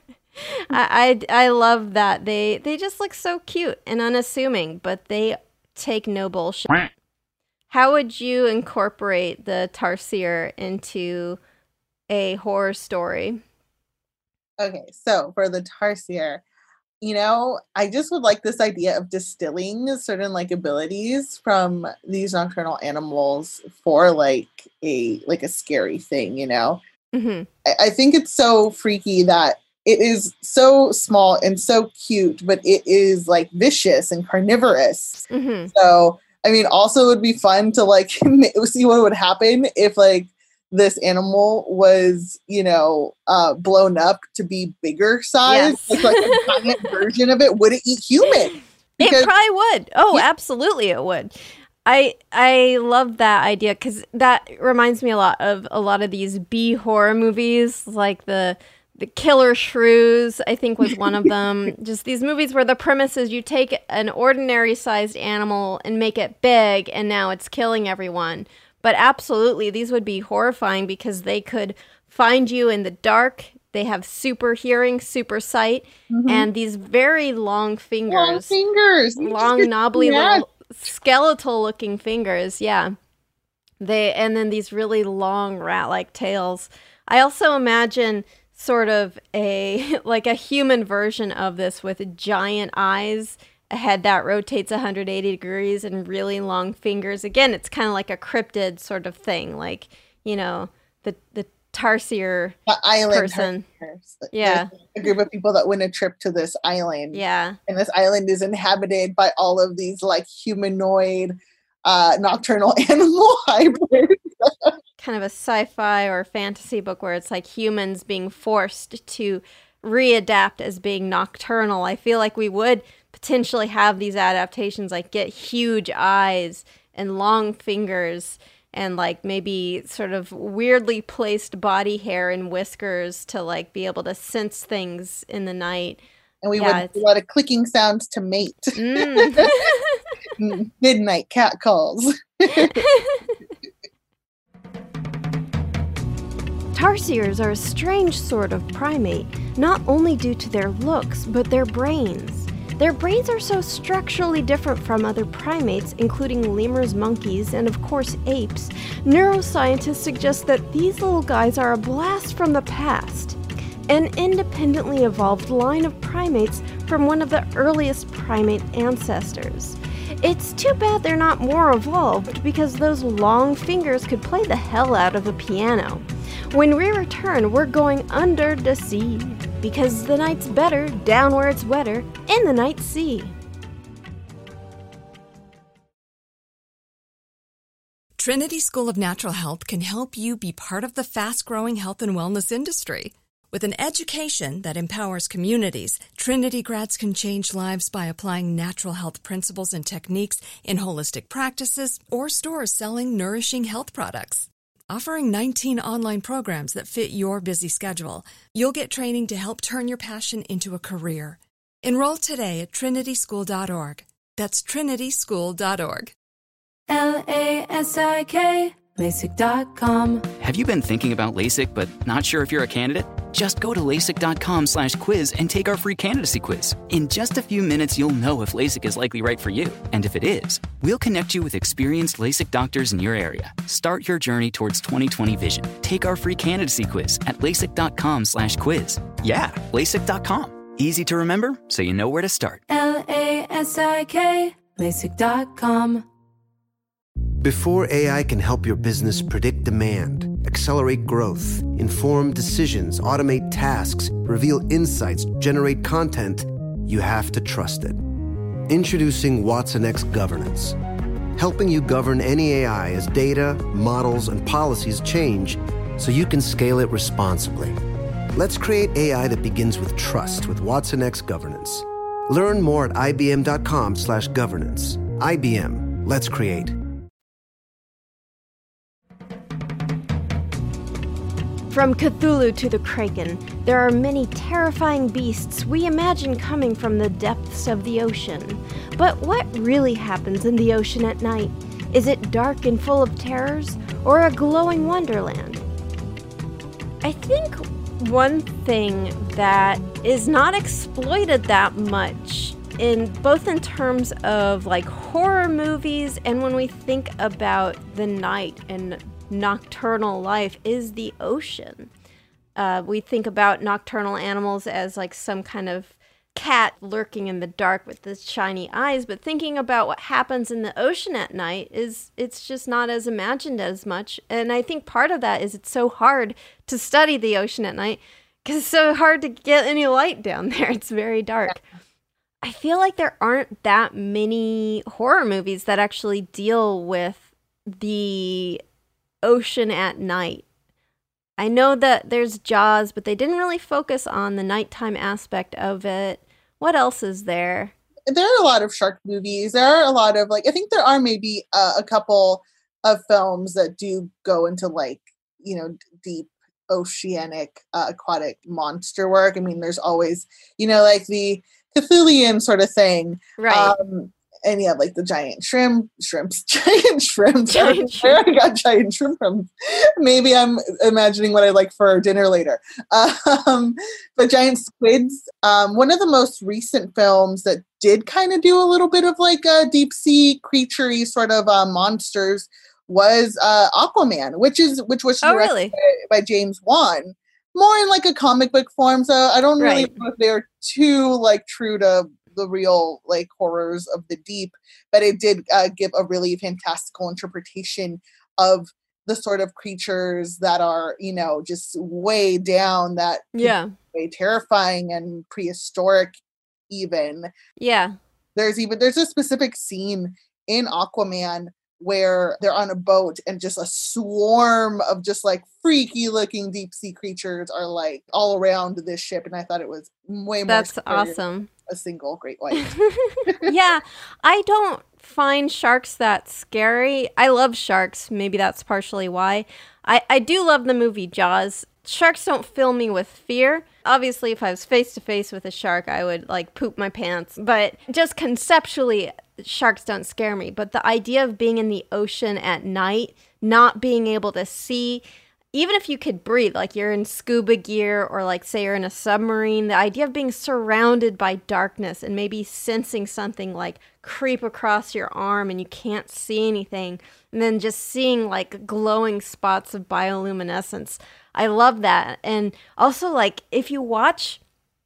I, I I love that. They they just look so cute and unassuming, but they take no bullshit. How would you incorporate the tarsier into a horror story? Okay, so for the tarsier, you know, I just would like this idea of distilling certain like abilities from these nocturnal animals for like a like a scary thing, you know? Mm-hmm. I, I think it's so freaky that it is so small and so cute, but it is like vicious and carnivorous. Mm-hmm. So, I mean, also it would be fun to like see what would happen if like this animal was, you know, uh, blown up to be bigger size, yes. like, like a giant version of it. Would it eat human? Because, it probably would. Oh, yeah. Absolutely it would. I I love that idea because that reminds me a lot of a lot of these B horror movies, like the the Killer Shrews, I think was one of them. Just these movies where the premise is you take an ordinary sized animal and make it big, and now it's killing everyone. But absolutely, these would be horrifying because they could find you in the dark. They have super hearing, super sight, mm-hmm. and these very long fingers. Long fingers. Long, knobbly, little skeletal-looking fingers, yeah. They and then these really long rat-like tails. I also imagine sort of a like a human version of this with giant eyes, a head that rotates one hundred eighty degrees, and really long fingers. Again, it's kind of like a cryptid sort of thing, like, you know, the the tarsier the island person. Tarsiers. Yeah. There's a group of people that win a trip to this island. Yeah. And this island is inhabited by all of these like humanoid uh, nocturnal animal hybrids. Kind of a sci-fi or fantasy book where it's like humans being forced to readapt as being nocturnal. I feel like we would potentially have these adaptations, like get huge eyes and long fingers and like maybe sort of weirdly placed body hair and whiskers to like be able to sense things in the night. And we Yeah, would do a lot of clicking sounds to mate. Mm. Midnight cat calls. Tarsiers are a strange sort of primate, not only due to their looks, but their brains. Their brains are so structurally different from other primates, including lemurs, monkeys, and of course apes. Neuroscientists suggest that these little guys are a blast from the past, an independently evolved line of primates from one of the earliest primate ancestors. It's too bad they're not more evolved, because those long fingers could play the hell out of a piano. When we return, we're going under the sea, because the night's better down where it's wetter in the night sea. Trinity School of Natural Health can help you be part of the fast-growing health and wellness industry. With an education that empowers communities, Trinity grads can change lives by applying natural health principles and techniques in holistic practices or stores selling nourishing health products. Offering nineteen online programs that fit your busy schedule, you'll get training to help turn your passion into a career. Enroll today at trinity school dot org. That's trinity school dot org. L A S I K, LASIK dot com. Have you been thinking about LASIK but not sure if you're a candidate? Just go to LASIK.com slash quiz and take our free candidacy quiz. In just a few minutes, you'll know if LASIK is likely right for you. And if it is, we'll connect you with experienced LASIK doctors in your area. Start your journey towards twenty twenty vision. Take our free candidacy quiz at LASIK.com slash quiz. Yeah, LASIK dot com. Easy to remember, so you know where to start. L A S I K, LASIK dot com. Before A I can help your business predict demand, accelerate growth, inform decisions, automate tasks, reveal insights, generate content, you have to trust it. Introducing watsonx Governance, helping you govern any A I as data, models, and policies change so you can scale it responsibly. Let's create A I that begins with trust with watsonx Governance. Learn more at ibm.com slash governance. I B M, let's create. From Cthulhu to the Kraken, there are many terrifying beasts we imagine coming from the depths of the ocean. But what really happens in the ocean at night? Is it dark and full of terrors, or a glowing wonderland? I think one thing that is not exploited that much, in both in terms of like horror movies and when we think about the night and nocturnal life, is the ocean. Uh, we think about nocturnal animals as like some kind of cat lurking in the dark with the shiny eyes, but thinking about what happens in the ocean at night is, it's just not as imagined as much. And I think part of that is it's so hard to study the ocean at night because it's so hard to get any light down there. It's very dark. I feel like there aren't that many horror movies that actually deal with the ocean at night. I know that there's Jaws, but they didn't really focus on the nighttime aspect of it. What else is there? There are a lot of shark movies. There are a lot of like, I think there are maybe uh, a couple of films that do go into like, you know, deep oceanic uh, aquatic monster work. I mean, there's always, you know, like the Cthulian sort of thing. Right. Um, and you have like the giant shrimp, shrimps, giant shrimps. Giant Where I got giant shrimp from. Maybe I'm imagining what I like for dinner later. Um, but giant squids. Um, one of the most recent films that did kind of do a little bit of like a deep sea creaturey sort of uh, monsters was uh, Aquaman, which is which was Oh, directed really? by, by James Wan. More in like a comic book form, so I don't really Right. know if they're too like true to the real like horrors of the deep, but it did uh, give a really fantastical interpretation of the sort of creatures that are, you know, just way down that Yeah. way terrifying and prehistoric even. Yeah. There's even there's a specific scene in Aquaman where they're on a boat and just a swarm of just like freaky looking deep sea creatures are like all around this ship, and I thought it was way more That's scary awesome. than a single great white. Yeah, I don't find sharks that scary. I love sharks. Maybe that's partially why. I, I do love the movie Jaws. Sharks don't fill me with fear. Obviously, if I was face to face with a shark, I would like poop my pants. But just conceptually, sharks don't scare me. But the idea of being in the ocean at night, not being able to see, even if you could breathe, like you're in scuba gear or like say you're in a submarine, the idea of being surrounded by darkness and maybe sensing something like creep across your arm and you can't see anything, and then just seeing like glowing spots of bioluminescence. I love that. And also, like, if you watch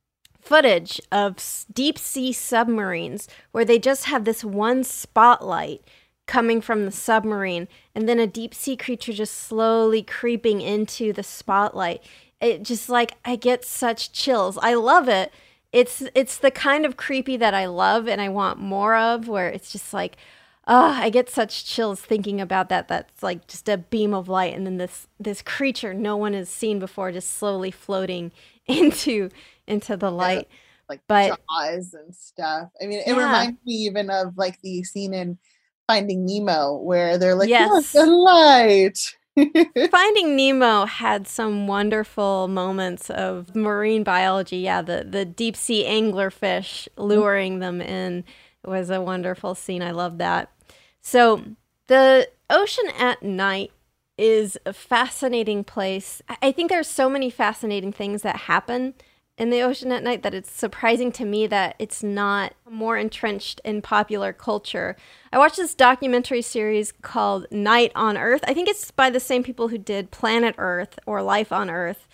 footage of deep sea submarines where they just have this one spotlight coming from the submarine and then a deep sea creature just slowly creeping into the spotlight, it just like, I get such chills. I love it. It's it's the kind of creepy that I love and I want more of, where it's just like, oh, I get such chills thinking about that. That's like just a beam of light, and then this this creature no one has seen before just slowly floating into into the light. Yeah, like but Jaws and stuff. I mean, it yeah. reminds me even of like the scene in Finding Nemo where they're like, yes, the light. Finding Nemo had some wonderful moments of marine biology. Yeah, the, the deep sea anglerfish luring them in was a wonderful scene. I love that. So the ocean at night is a fascinating place. I think there's so many fascinating things that happen in the ocean at night that it's surprising to me that it's not more entrenched in popular culture. I watched this documentary series called Night on Earth. I think it's by the same people who did Planet Earth or Life on Earth.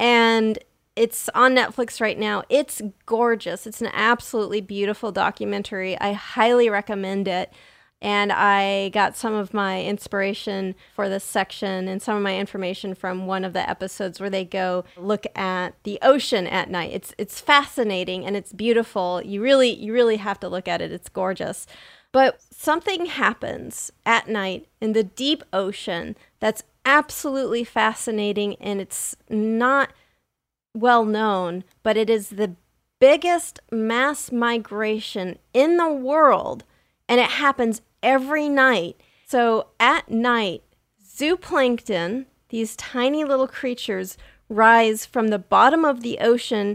And it's on Netflix right now. It's gorgeous. It's an absolutely beautiful documentary. I highly recommend it. And I got some of my inspiration for this section and some of my information from one of the episodes where they go look at the ocean at night. It's it's fascinating and it's beautiful. You really you really have to look at it. It's gorgeous. But something happens at night in the deep ocean that's absolutely fascinating, and it's not well known, but it is the biggest mass migration in the world, and it happens every night. So at night, zooplankton, these tiny little creatures, rise from the bottom of the ocean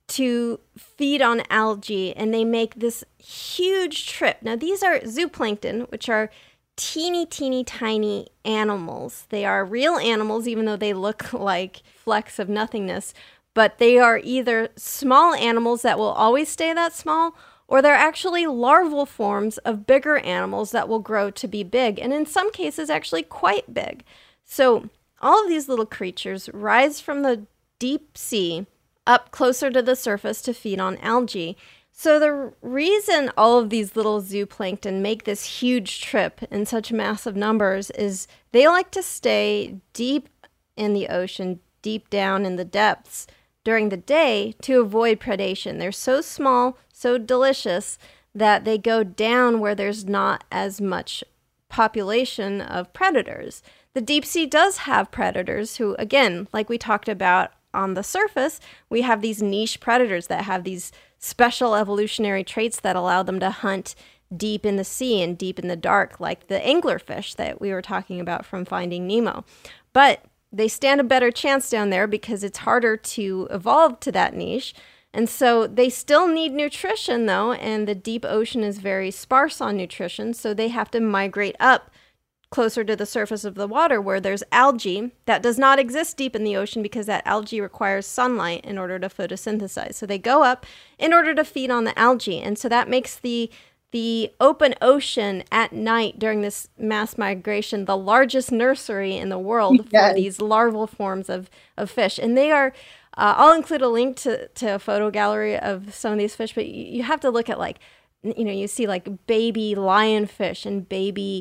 to feed on algae, and they make this huge trip. Now, these are zooplankton, which are teeny, teeny, tiny animals. They are real animals, even though they look like flecks of nothingness, but they are either small animals that will always stay that small, or they're actually larval forms of bigger animals that will grow to be big, and in some cases actually quite big. So all of these little creatures rise from the deep sea up closer to the surface to feed on algae. So the reason all of these little zooplankton make this huge trip in such massive numbers is they like to stay deep in the ocean, deep down in the depths during the day to avoid predation. They're so small, so delicious, that they go down where there's not as much population of predators. The deep sea does have predators who, again, like we talked about on the surface, we have these niche predators that have these special evolutionary traits that allow them to hunt deep in the sea and deep in the dark, like the anglerfish that we were talking about from Finding Nemo. But they stand a better chance down there because it's harder to evolve to that niche. And so they still need nutrition, though, and the deep ocean is very sparse on nutrition, so they have to migrate up closer to the surface of the water where there's algae that does not exist deep in the ocean because that algae requires sunlight in order to photosynthesize. So they go up in order to feed on the algae, and so that makes the the open ocean at night during this mass migration the largest nursery in the world yes. for these larval forms of, of fish. And they are, uh, I'll include a link to, to a photo gallery of some of these fish, but you, you have to look at like, you know, you see like baby lionfish and baby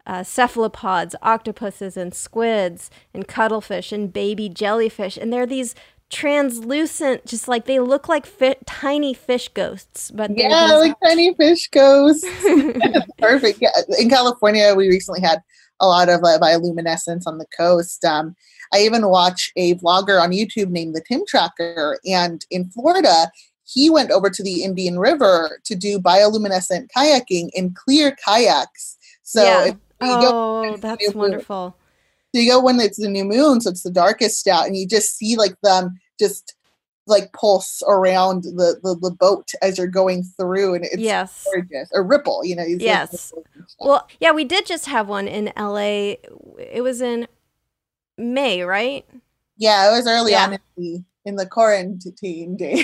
uh, cephalopods, octopuses, and squids, and cuttlefish, and baby jellyfish. And they're these translucent, just like they look like fi- tiny fish ghosts. But they're yeah, these- like tiny fish ghosts. Perfect. Yeah. In California, we recently had a lot of uh, bioluminescence on the coast. Um, I even watch a vlogger on YouTube named the Tim Tracker, and in Florida, he went over to the Indian River to do bioluminescent kayaking in clear kayaks. So yeah. if you oh, go, that's wonderful. So you go when it's the new moon, so it's the darkest out, and you just see like them just like pulse around the, the, the boat as you're going through, and it's yes. gorgeous. Or ripple, you know. Yes. Well, yeah, we did just have one in L A. It was in May, right? Yeah, it was early yeah. on in the, in the quarantine days.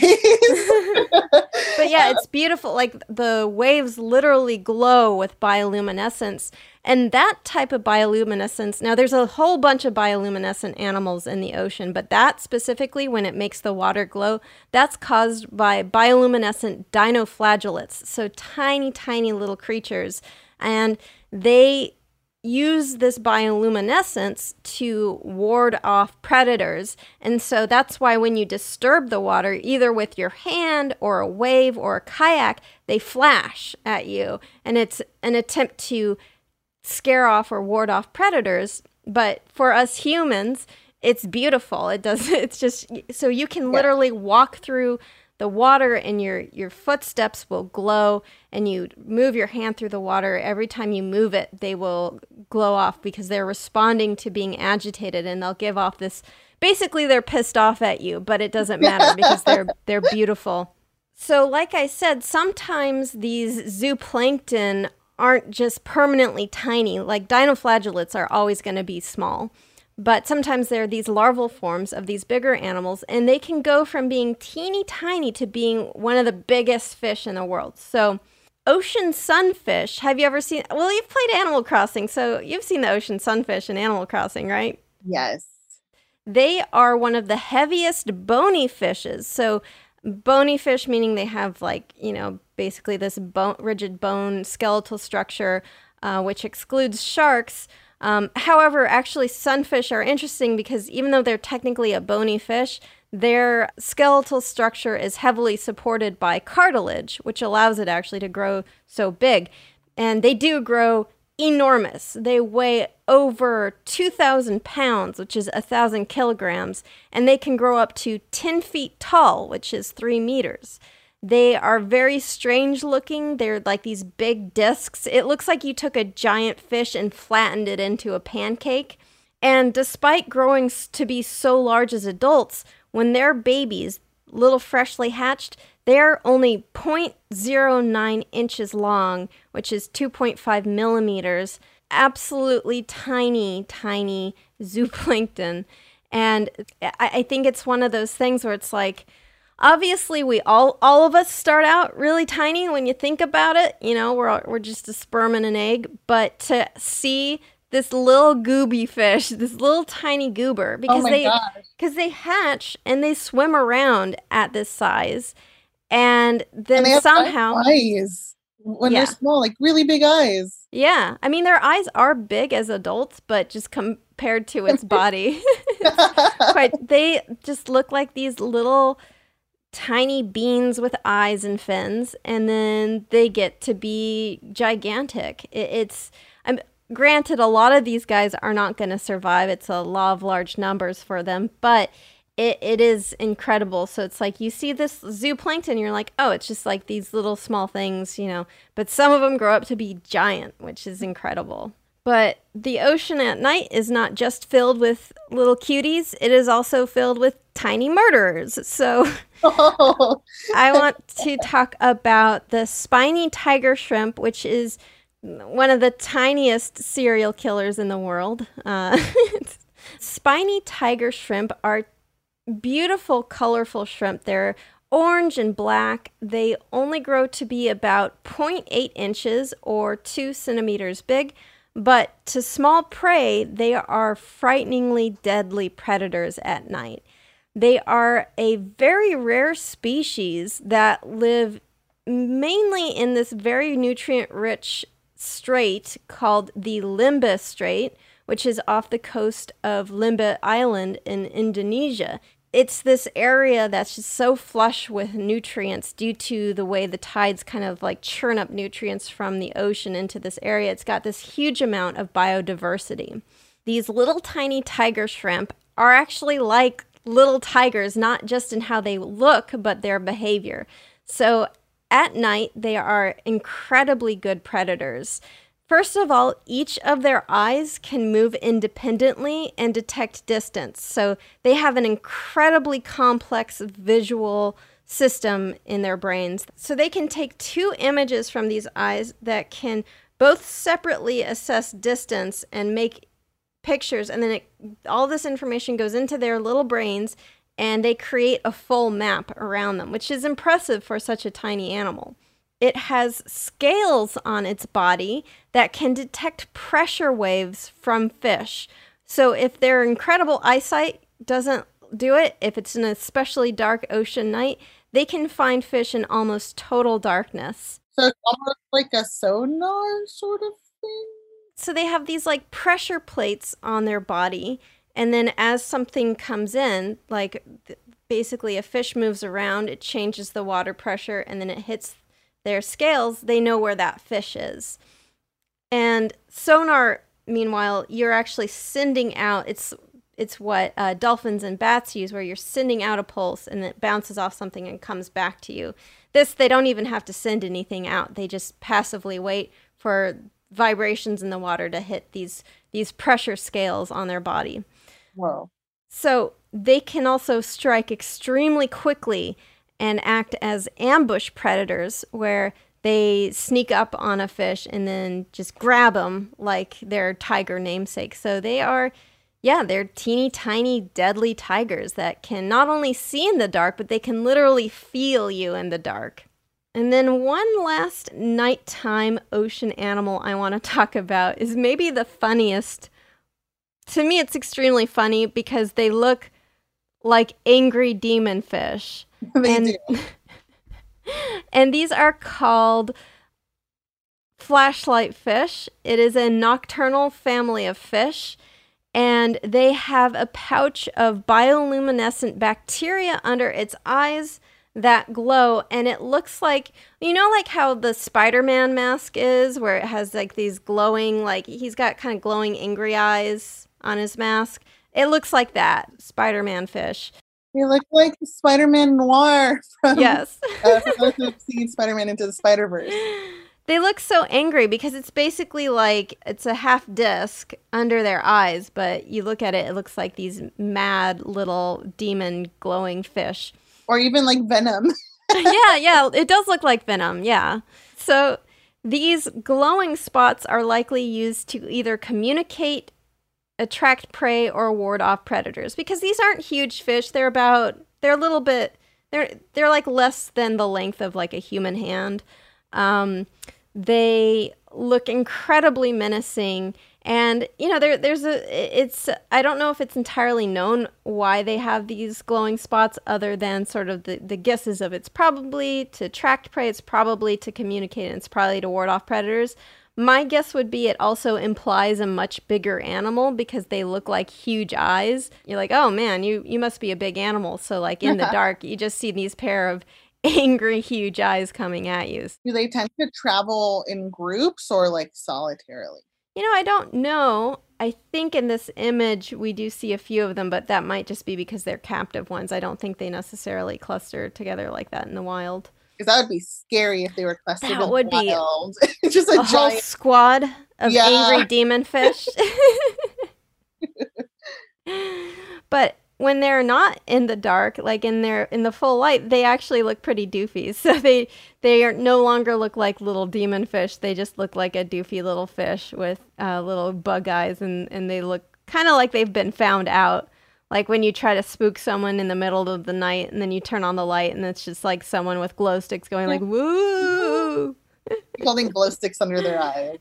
But yeah, it's beautiful. Like the waves literally glow with bioluminescence. And that type of bioluminescence, now there's a whole bunch of bioluminescent animals in the ocean, but that specifically, when it makes the water glow, that's caused by bioluminescent dinoflagellates. So tiny, tiny little creatures. And they use this bioluminescence to ward off predators. And so that's why when you disturb the water, either with your hand or a wave or a kayak, they flash at you. And it's an attempt to scare off or ward off predators. But for us humans, it's beautiful. It does. It's just so you can literally walk through the water and your, your footsteps will glow, and you move your hand through the water. Every time you move it, they will glow off because they're responding to being agitated, and they'll give off this, basically they're pissed off at you, but it doesn't matter because they're they're beautiful. So like I said, sometimes these zooplankton aren't just permanently tiny. Like dinoflagellates are always going to be small. But sometimes there are these larval forms of these bigger animals, and they can go from being teeny tiny to being one of the biggest fish in the world. So ocean sunfish, have you ever seen, well, you've played Animal Crossing, so you've seen the ocean sunfish in Animal Crossing, right? Yes. They are one of the heaviest bony fishes. So bony fish meaning they have like, you know, basically this bone, rigid bone skeletal structure, uh, which excludes sharks. Um, however, actually, sunfish are interesting because even though they're technically a bony fish, their skeletal structure is heavily supported by cartilage, which allows it actually to grow so big. And they do grow enormous. They weigh over two thousand pounds, which is one thousand kilograms, and they can grow up to ten feet tall, which is three meters. They are very strange looking. They're like these big discs. It looks like you took a giant fish and flattened it into a pancake. And despite growing to be so large as adults, when they're babies, little freshly hatched, they're only zero point zero nine inches long, which is two point five millimeters. Absolutely tiny, tiny zooplankton. And I, I think it's one of those things where it's like, obviously, we all all of us start out really tiny when you think about it. You know, we're we're just a sperm and an egg. But to see this little gooby fish, this little tiny goober, because oh my they gosh. because they hatch and they swim around at this size, and then and they have somehow eyes when yeah. they're small, like really big eyes. Yeah, I mean their eyes are big as adults, but just compared to its body, quite they just look like these little tiny beans with eyes and fins, and then they get to be gigantic. It, it's I'm granted a lot of these guys are not going to survive. It's a law of large numbers for them, but it, it is incredible. So it's like you see this zooplankton, you're like, oh, it's just like these little small things, you know, but some of them grow up to be giant, which is incredible. But the ocean at night is not just filled with little cuties. It is also filled with tiny murderers. So Oh. I want to talk about the spiny tiger shrimp, which is one of the tiniest serial killers in the world. Uh, spiny tiger shrimp are beautiful, colorful shrimp. They're orange and black. They only grow to be about zero point eight inches or two centimeters big. But to small prey, they are frighteningly deadly predators at night. They are a very rare species that live mainly in this very nutrient-rich strait called the Limba Strait, which is off the coast of Limba Island in Indonesia. It's this area that's just so flush with nutrients due to the way the tides kind of like churn up nutrients from the ocean into this area. It's got this huge amount of biodiversity. These little tiny tiger shrimp are actually like little tigers, not just in how they look, but their behavior. So at night, they are incredibly good predators. First of all, each of their eyes can move independently and detect distance. So they have an incredibly complex visual system in their brains. So they can take two images from these eyes that can both separately assess distance and make pictures. And then it, all this information goes into their little brains and they create a full map around them, which is impressive for such a tiny animal. It has scales on its body that can detect pressure waves from fish. So if their incredible eyesight doesn't do it, if it's an especially dark ocean night, they can find fish in almost total darkness. So it's almost like a sonar sort of thing? So they have these like pressure plates on their body, and then as something comes in, like basically a fish moves around, it changes the water pressure, and then it hits their scales, they know where that fish is. And sonar, meanwhile, you're actually sending out, it's it's what uh, dolphins and bats use, where you're sending out a pulse and it bounces off something and comes back to you. This, they don't even have to send anything out. They just passively wait for vibrations in the water to hit these, these pressure scales on their body. Whoa. So they can also strike extremely quickly and act as ambush predators, where they sneak up on a fish and then just grab them like their tiger namesake. So they are, yeah, they're teeny tiny deadly tigers that can not only see in the dark, but they can literally feel you in the dark. And then one last nighttime ocean animal I want to talk about is maybe the funniest. To me, it's extremely funny because they look like angry demon fish. They and, do. And these are called flashlight fish. It is a nocturnal family of fish, and they have a pouch of bioluminescent bacteria under its eyes that glow, and it looks like, you know, like how the Spider-Man mask is, where it has like these glowing, like he's got kind of glowing angry eyes on his mask. It looks like that, Spider-Man fish. They look like Spider-Man Noir from, yes. uh, for those who have seen Spider-Man Into the Spider-Verse. They look so angry because it's basically like it's a half disc under their eyes, but you look at it, it looks like these mad little demon glowing fish. Or even like Venom. yeah, yeah, it does look like Venom, yeah. So these glowing spots are likely used to either communicate, attract prey, or ward off predators, because these aren't huge fish. They're about, they're a little bit, they're they're like less than the length of like a human hand. Um, they look incredibly menacing, and you know there there's a it's I don't know if it's entirely known why they have these glowing spots, other than sort of the the guesses of it's probably to attract prey, it's probably to communicate, and it's probably to ward off predators. My guess would be it also implies a much bigger animal because they look like huge eyes. You're like, oh man, you, you must be a big animal. So like in the dark, you just see these pair of angry, huge eyes coming at you. Do they tend to travel in groups or like solitarily? You know, I don't know. I think in this image we do see a few of them, but that might just be because they're captive ones. I don't think they necessarily cluster together like that in the wild. Because that would be scary if they were clustered That in would the wild. be Just a, a giant whole squad of Yeah. angry demon fish. But when they're not in the dark, like in their in the full light, they actually look pretty doofy. So they they are no longer look like little demon fish. They just look like a doofy little fish with uh, little bug eyes, and, and they look kind of like they've been found out. Like when you try to spook someone in the middle of the night and then you turn on the light and it's just like someone with glow sticks going like, woo! holding glow sticks under their eyes.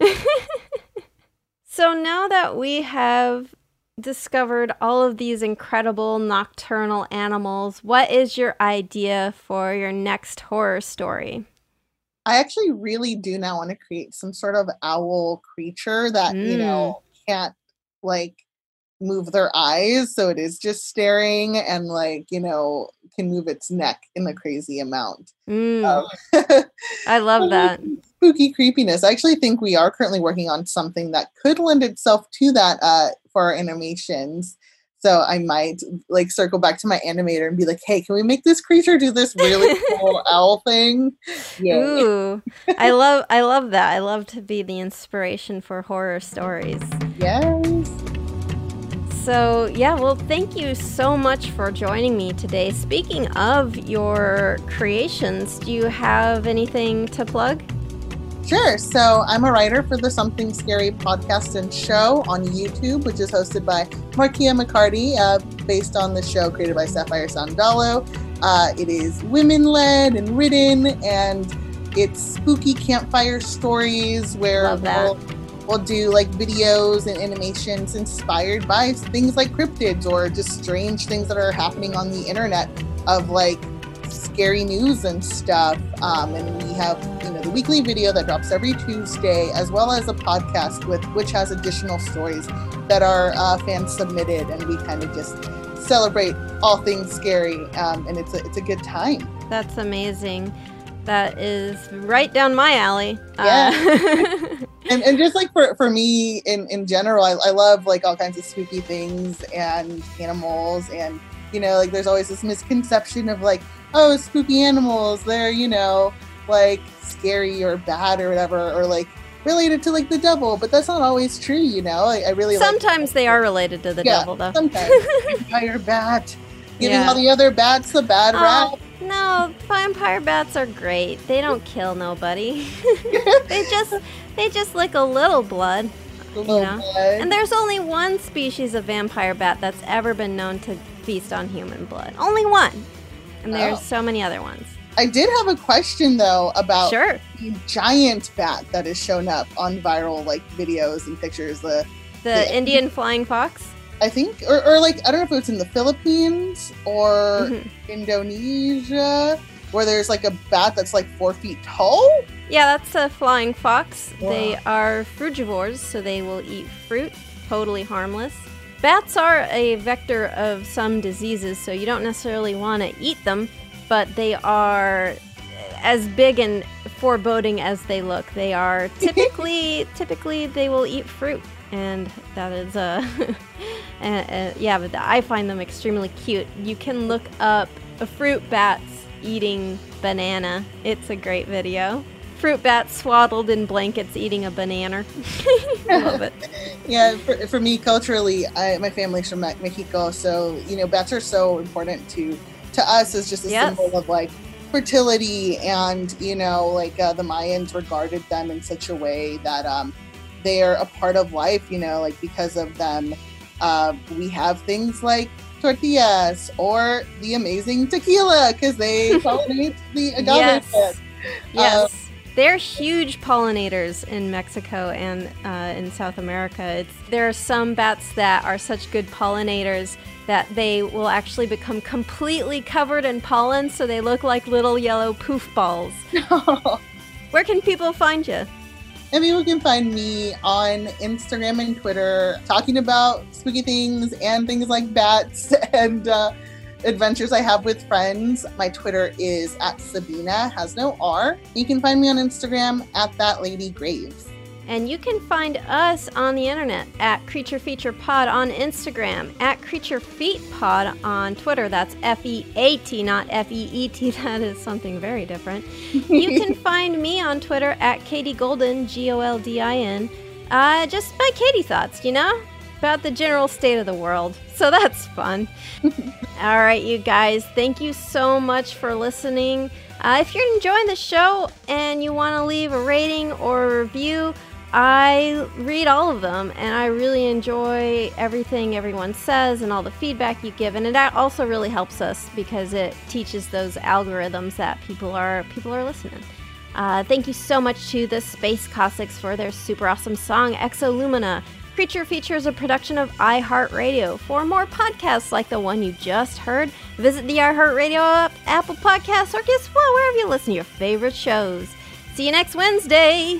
So now that we have discovered all of these incredible nocturnal animals, what is your idea for your next horror story? I actually really do now want to create some sort of owl creature that, mm. you know, can't like move their eyes. So it is just staring and like, you know, can move its neck in a crazy amount. Mm. Um, I love that. Spooky creepiness. I actually think we are currently working on something that could lend itself to that uh, for our animations. So I might like circle back to my animator and be like, hey, can we make this creature do this really cool owl thing? Yeah. Ooh, I love, I love that. I love to be the inspiration for horror stories. Yes. So yeah, well, thank you so much for joining me today. Speaking of your creations, do you have anything to plug? Sure. So I'm a writer for the Something Scary podcast and show on YouTube, which is hosted by Markia McCarty, uh, based on the show created by Sapphire Sandalo. Uh, it is women-led and written, and it's spooky campfire stories where we'll, we'll do like videos and animations inspired by things like cryptids or just strange things that are happening on the internet of like scary news and stuff. Um, and we have, you know, the weekly video that drops every Tuesday, as well as a podcast with which has additional stories that are uh, fan submitted, and we kind of just celebrate all things scary. Um, and it's a it's a good time. That's amazing. That is right down my alley. Yeah. Uh- and and just like for, for me in, in general, I, I love like all kinds of spooky things and animals, and you know, like there's always this misconception of like, oh, spooky animals, they're, you know, like scary or bad or whatever, or like related to like the devil, but that's not always true, you know. I, I really sometimes like they are related to the yeah, devil though. Sometimes vampire bat, giving yeah. all the other bats the bad oh, rap. No, vampire bats are great. They don't kill nobody. they just they just lick a little blood. A little you know? blood. And there's only one species of vampire bat that's ever been known to feast on human blood. Only one. And there's oh. so many other ones. I did have a question though about sure. the giant bat that has shown up on viral like videos and pictures. The the, the Indian flying fox. I think, or, or like I don't know if it's in the Philippines or mm-hmm. Indonesia, where there's like a bat that's like four feet tall. Yeah, that's a flying fox. Wow. They are frugivores, so they will eat fruit, totally harmless. Bats are a vector of some diseases, so you don't necessarily want to eat them, but they are as big and foreboding as they look. They are typically, typically they will eat fruit, and that is a, uh, uh, yeah, but I find them extremely cute. You can look up a fruit bats eating banana. It's a great video. Fruit bats swaddled in blankets eating a banana. I love it. Yeah, for, for me culturally, I, my family's from Mexico, so you know, bats are so important to to us as just a yes. symbol of like fertility, and you know, like uh, the Mayans regarded them in such a way that um, they are a part of life. You know, like because of them, uh, we have things like tortillas or the amazing tequila because they pollinate the agave yes. plant. Yes. Uh, They're huge pollinators in Mexico and uh, in South America. It's, there are some bats that are such good pollinators that they will actually become completely covered in pollen, so they look like little yellow poof balls. Where can people find you? And people can find me on Instagram and Twitter talking about spooky things and things like bats and uh, adventures I have with friends. My Twitter is at Sabina, has no R. You can find me on Instagram at That Lady Graves. And you can find us on the internet at Creature Feature Pod on Instagram, at Creature Feet Pod on Twitter. That's F E A T, not F E E T. That is something very different. You can find me on Twitter at Katie Golden, G O L D I N. Uh, just my Katie thoughts, you know, about the general state of the world. So that's fun. All right, you guys, thank you so much for listening. Uh, if you're enjoying the show and you want to leave a rating or a review, I read all of them, and I really enjoy everything everyone says and all the feedback you give, and it also really helps us because it teaches those algorithms that people are people are listening. Uh, thank you so much to the Space Cossacks for their super awesome song, Exolumina. Creature Feature is a production of iHeartRadio. For more podcasts like the one you just heard, visit the iHeartRadio app, Apple Podcasts, or guess what, wherever you listen to your favorite shows. See you next Wednesday.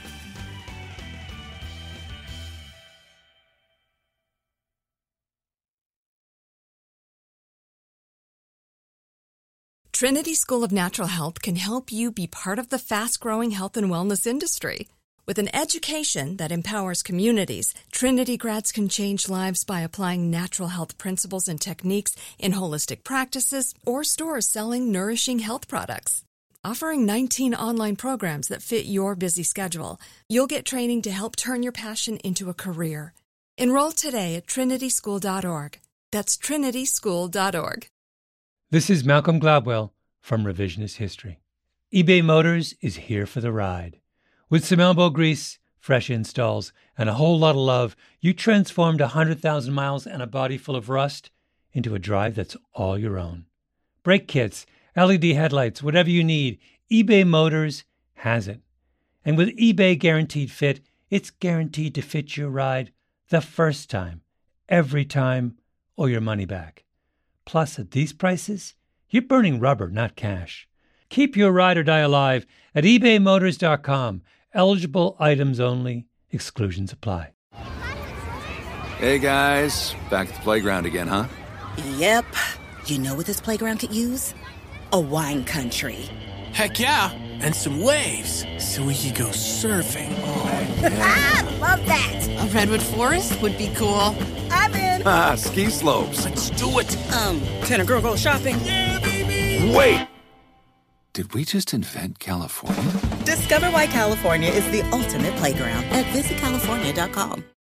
Trinity School of Natural Health can help you be part of the fast-growing health and wellness industry. With an education that empowers communities, Trinity grads can change lives by applying natural health principles and techniques in holistic practices or stores selling nourishing health products. Offering nineteen online programs that fit your busy schedule, you'll get training to help turn your passion into a career. Enroll today at trinity school dot org. That's trinity school dot org. This is Malcolm Gladwell from Revisionist History. eBay Motors is here for the ride. With some elbow grease, fresh installs, and a whole lot of love, you transformed one hundred thousand miles and a body full of rust into a drive that's all your own. Brake kits, L E D headlights, whatever you need, eBay Motors has it. And with eBay Guaranteed Fit, it's guaranteed to fit your ride the first time, every time, or your money back. Plus, at these prices, you're burning rubber, not cash. Keep your ride or die alive at ebay motors dot com. Eligible items only. Exclusions apply. Hey, guys. Back at the playground again, huh? Yep. You know what this playground could use? A wine country. Heck yeah. And some waves so we could go surfing. Oh, yeah. Ah, love that. A redwood forest would be cool. I'm in. Ah, ski slopes. Let's do it. Um, can a girl go shopping? Yeah, baby. Wait. Did we just invent California? Discover why California is the ultimate playground at visit california dot com.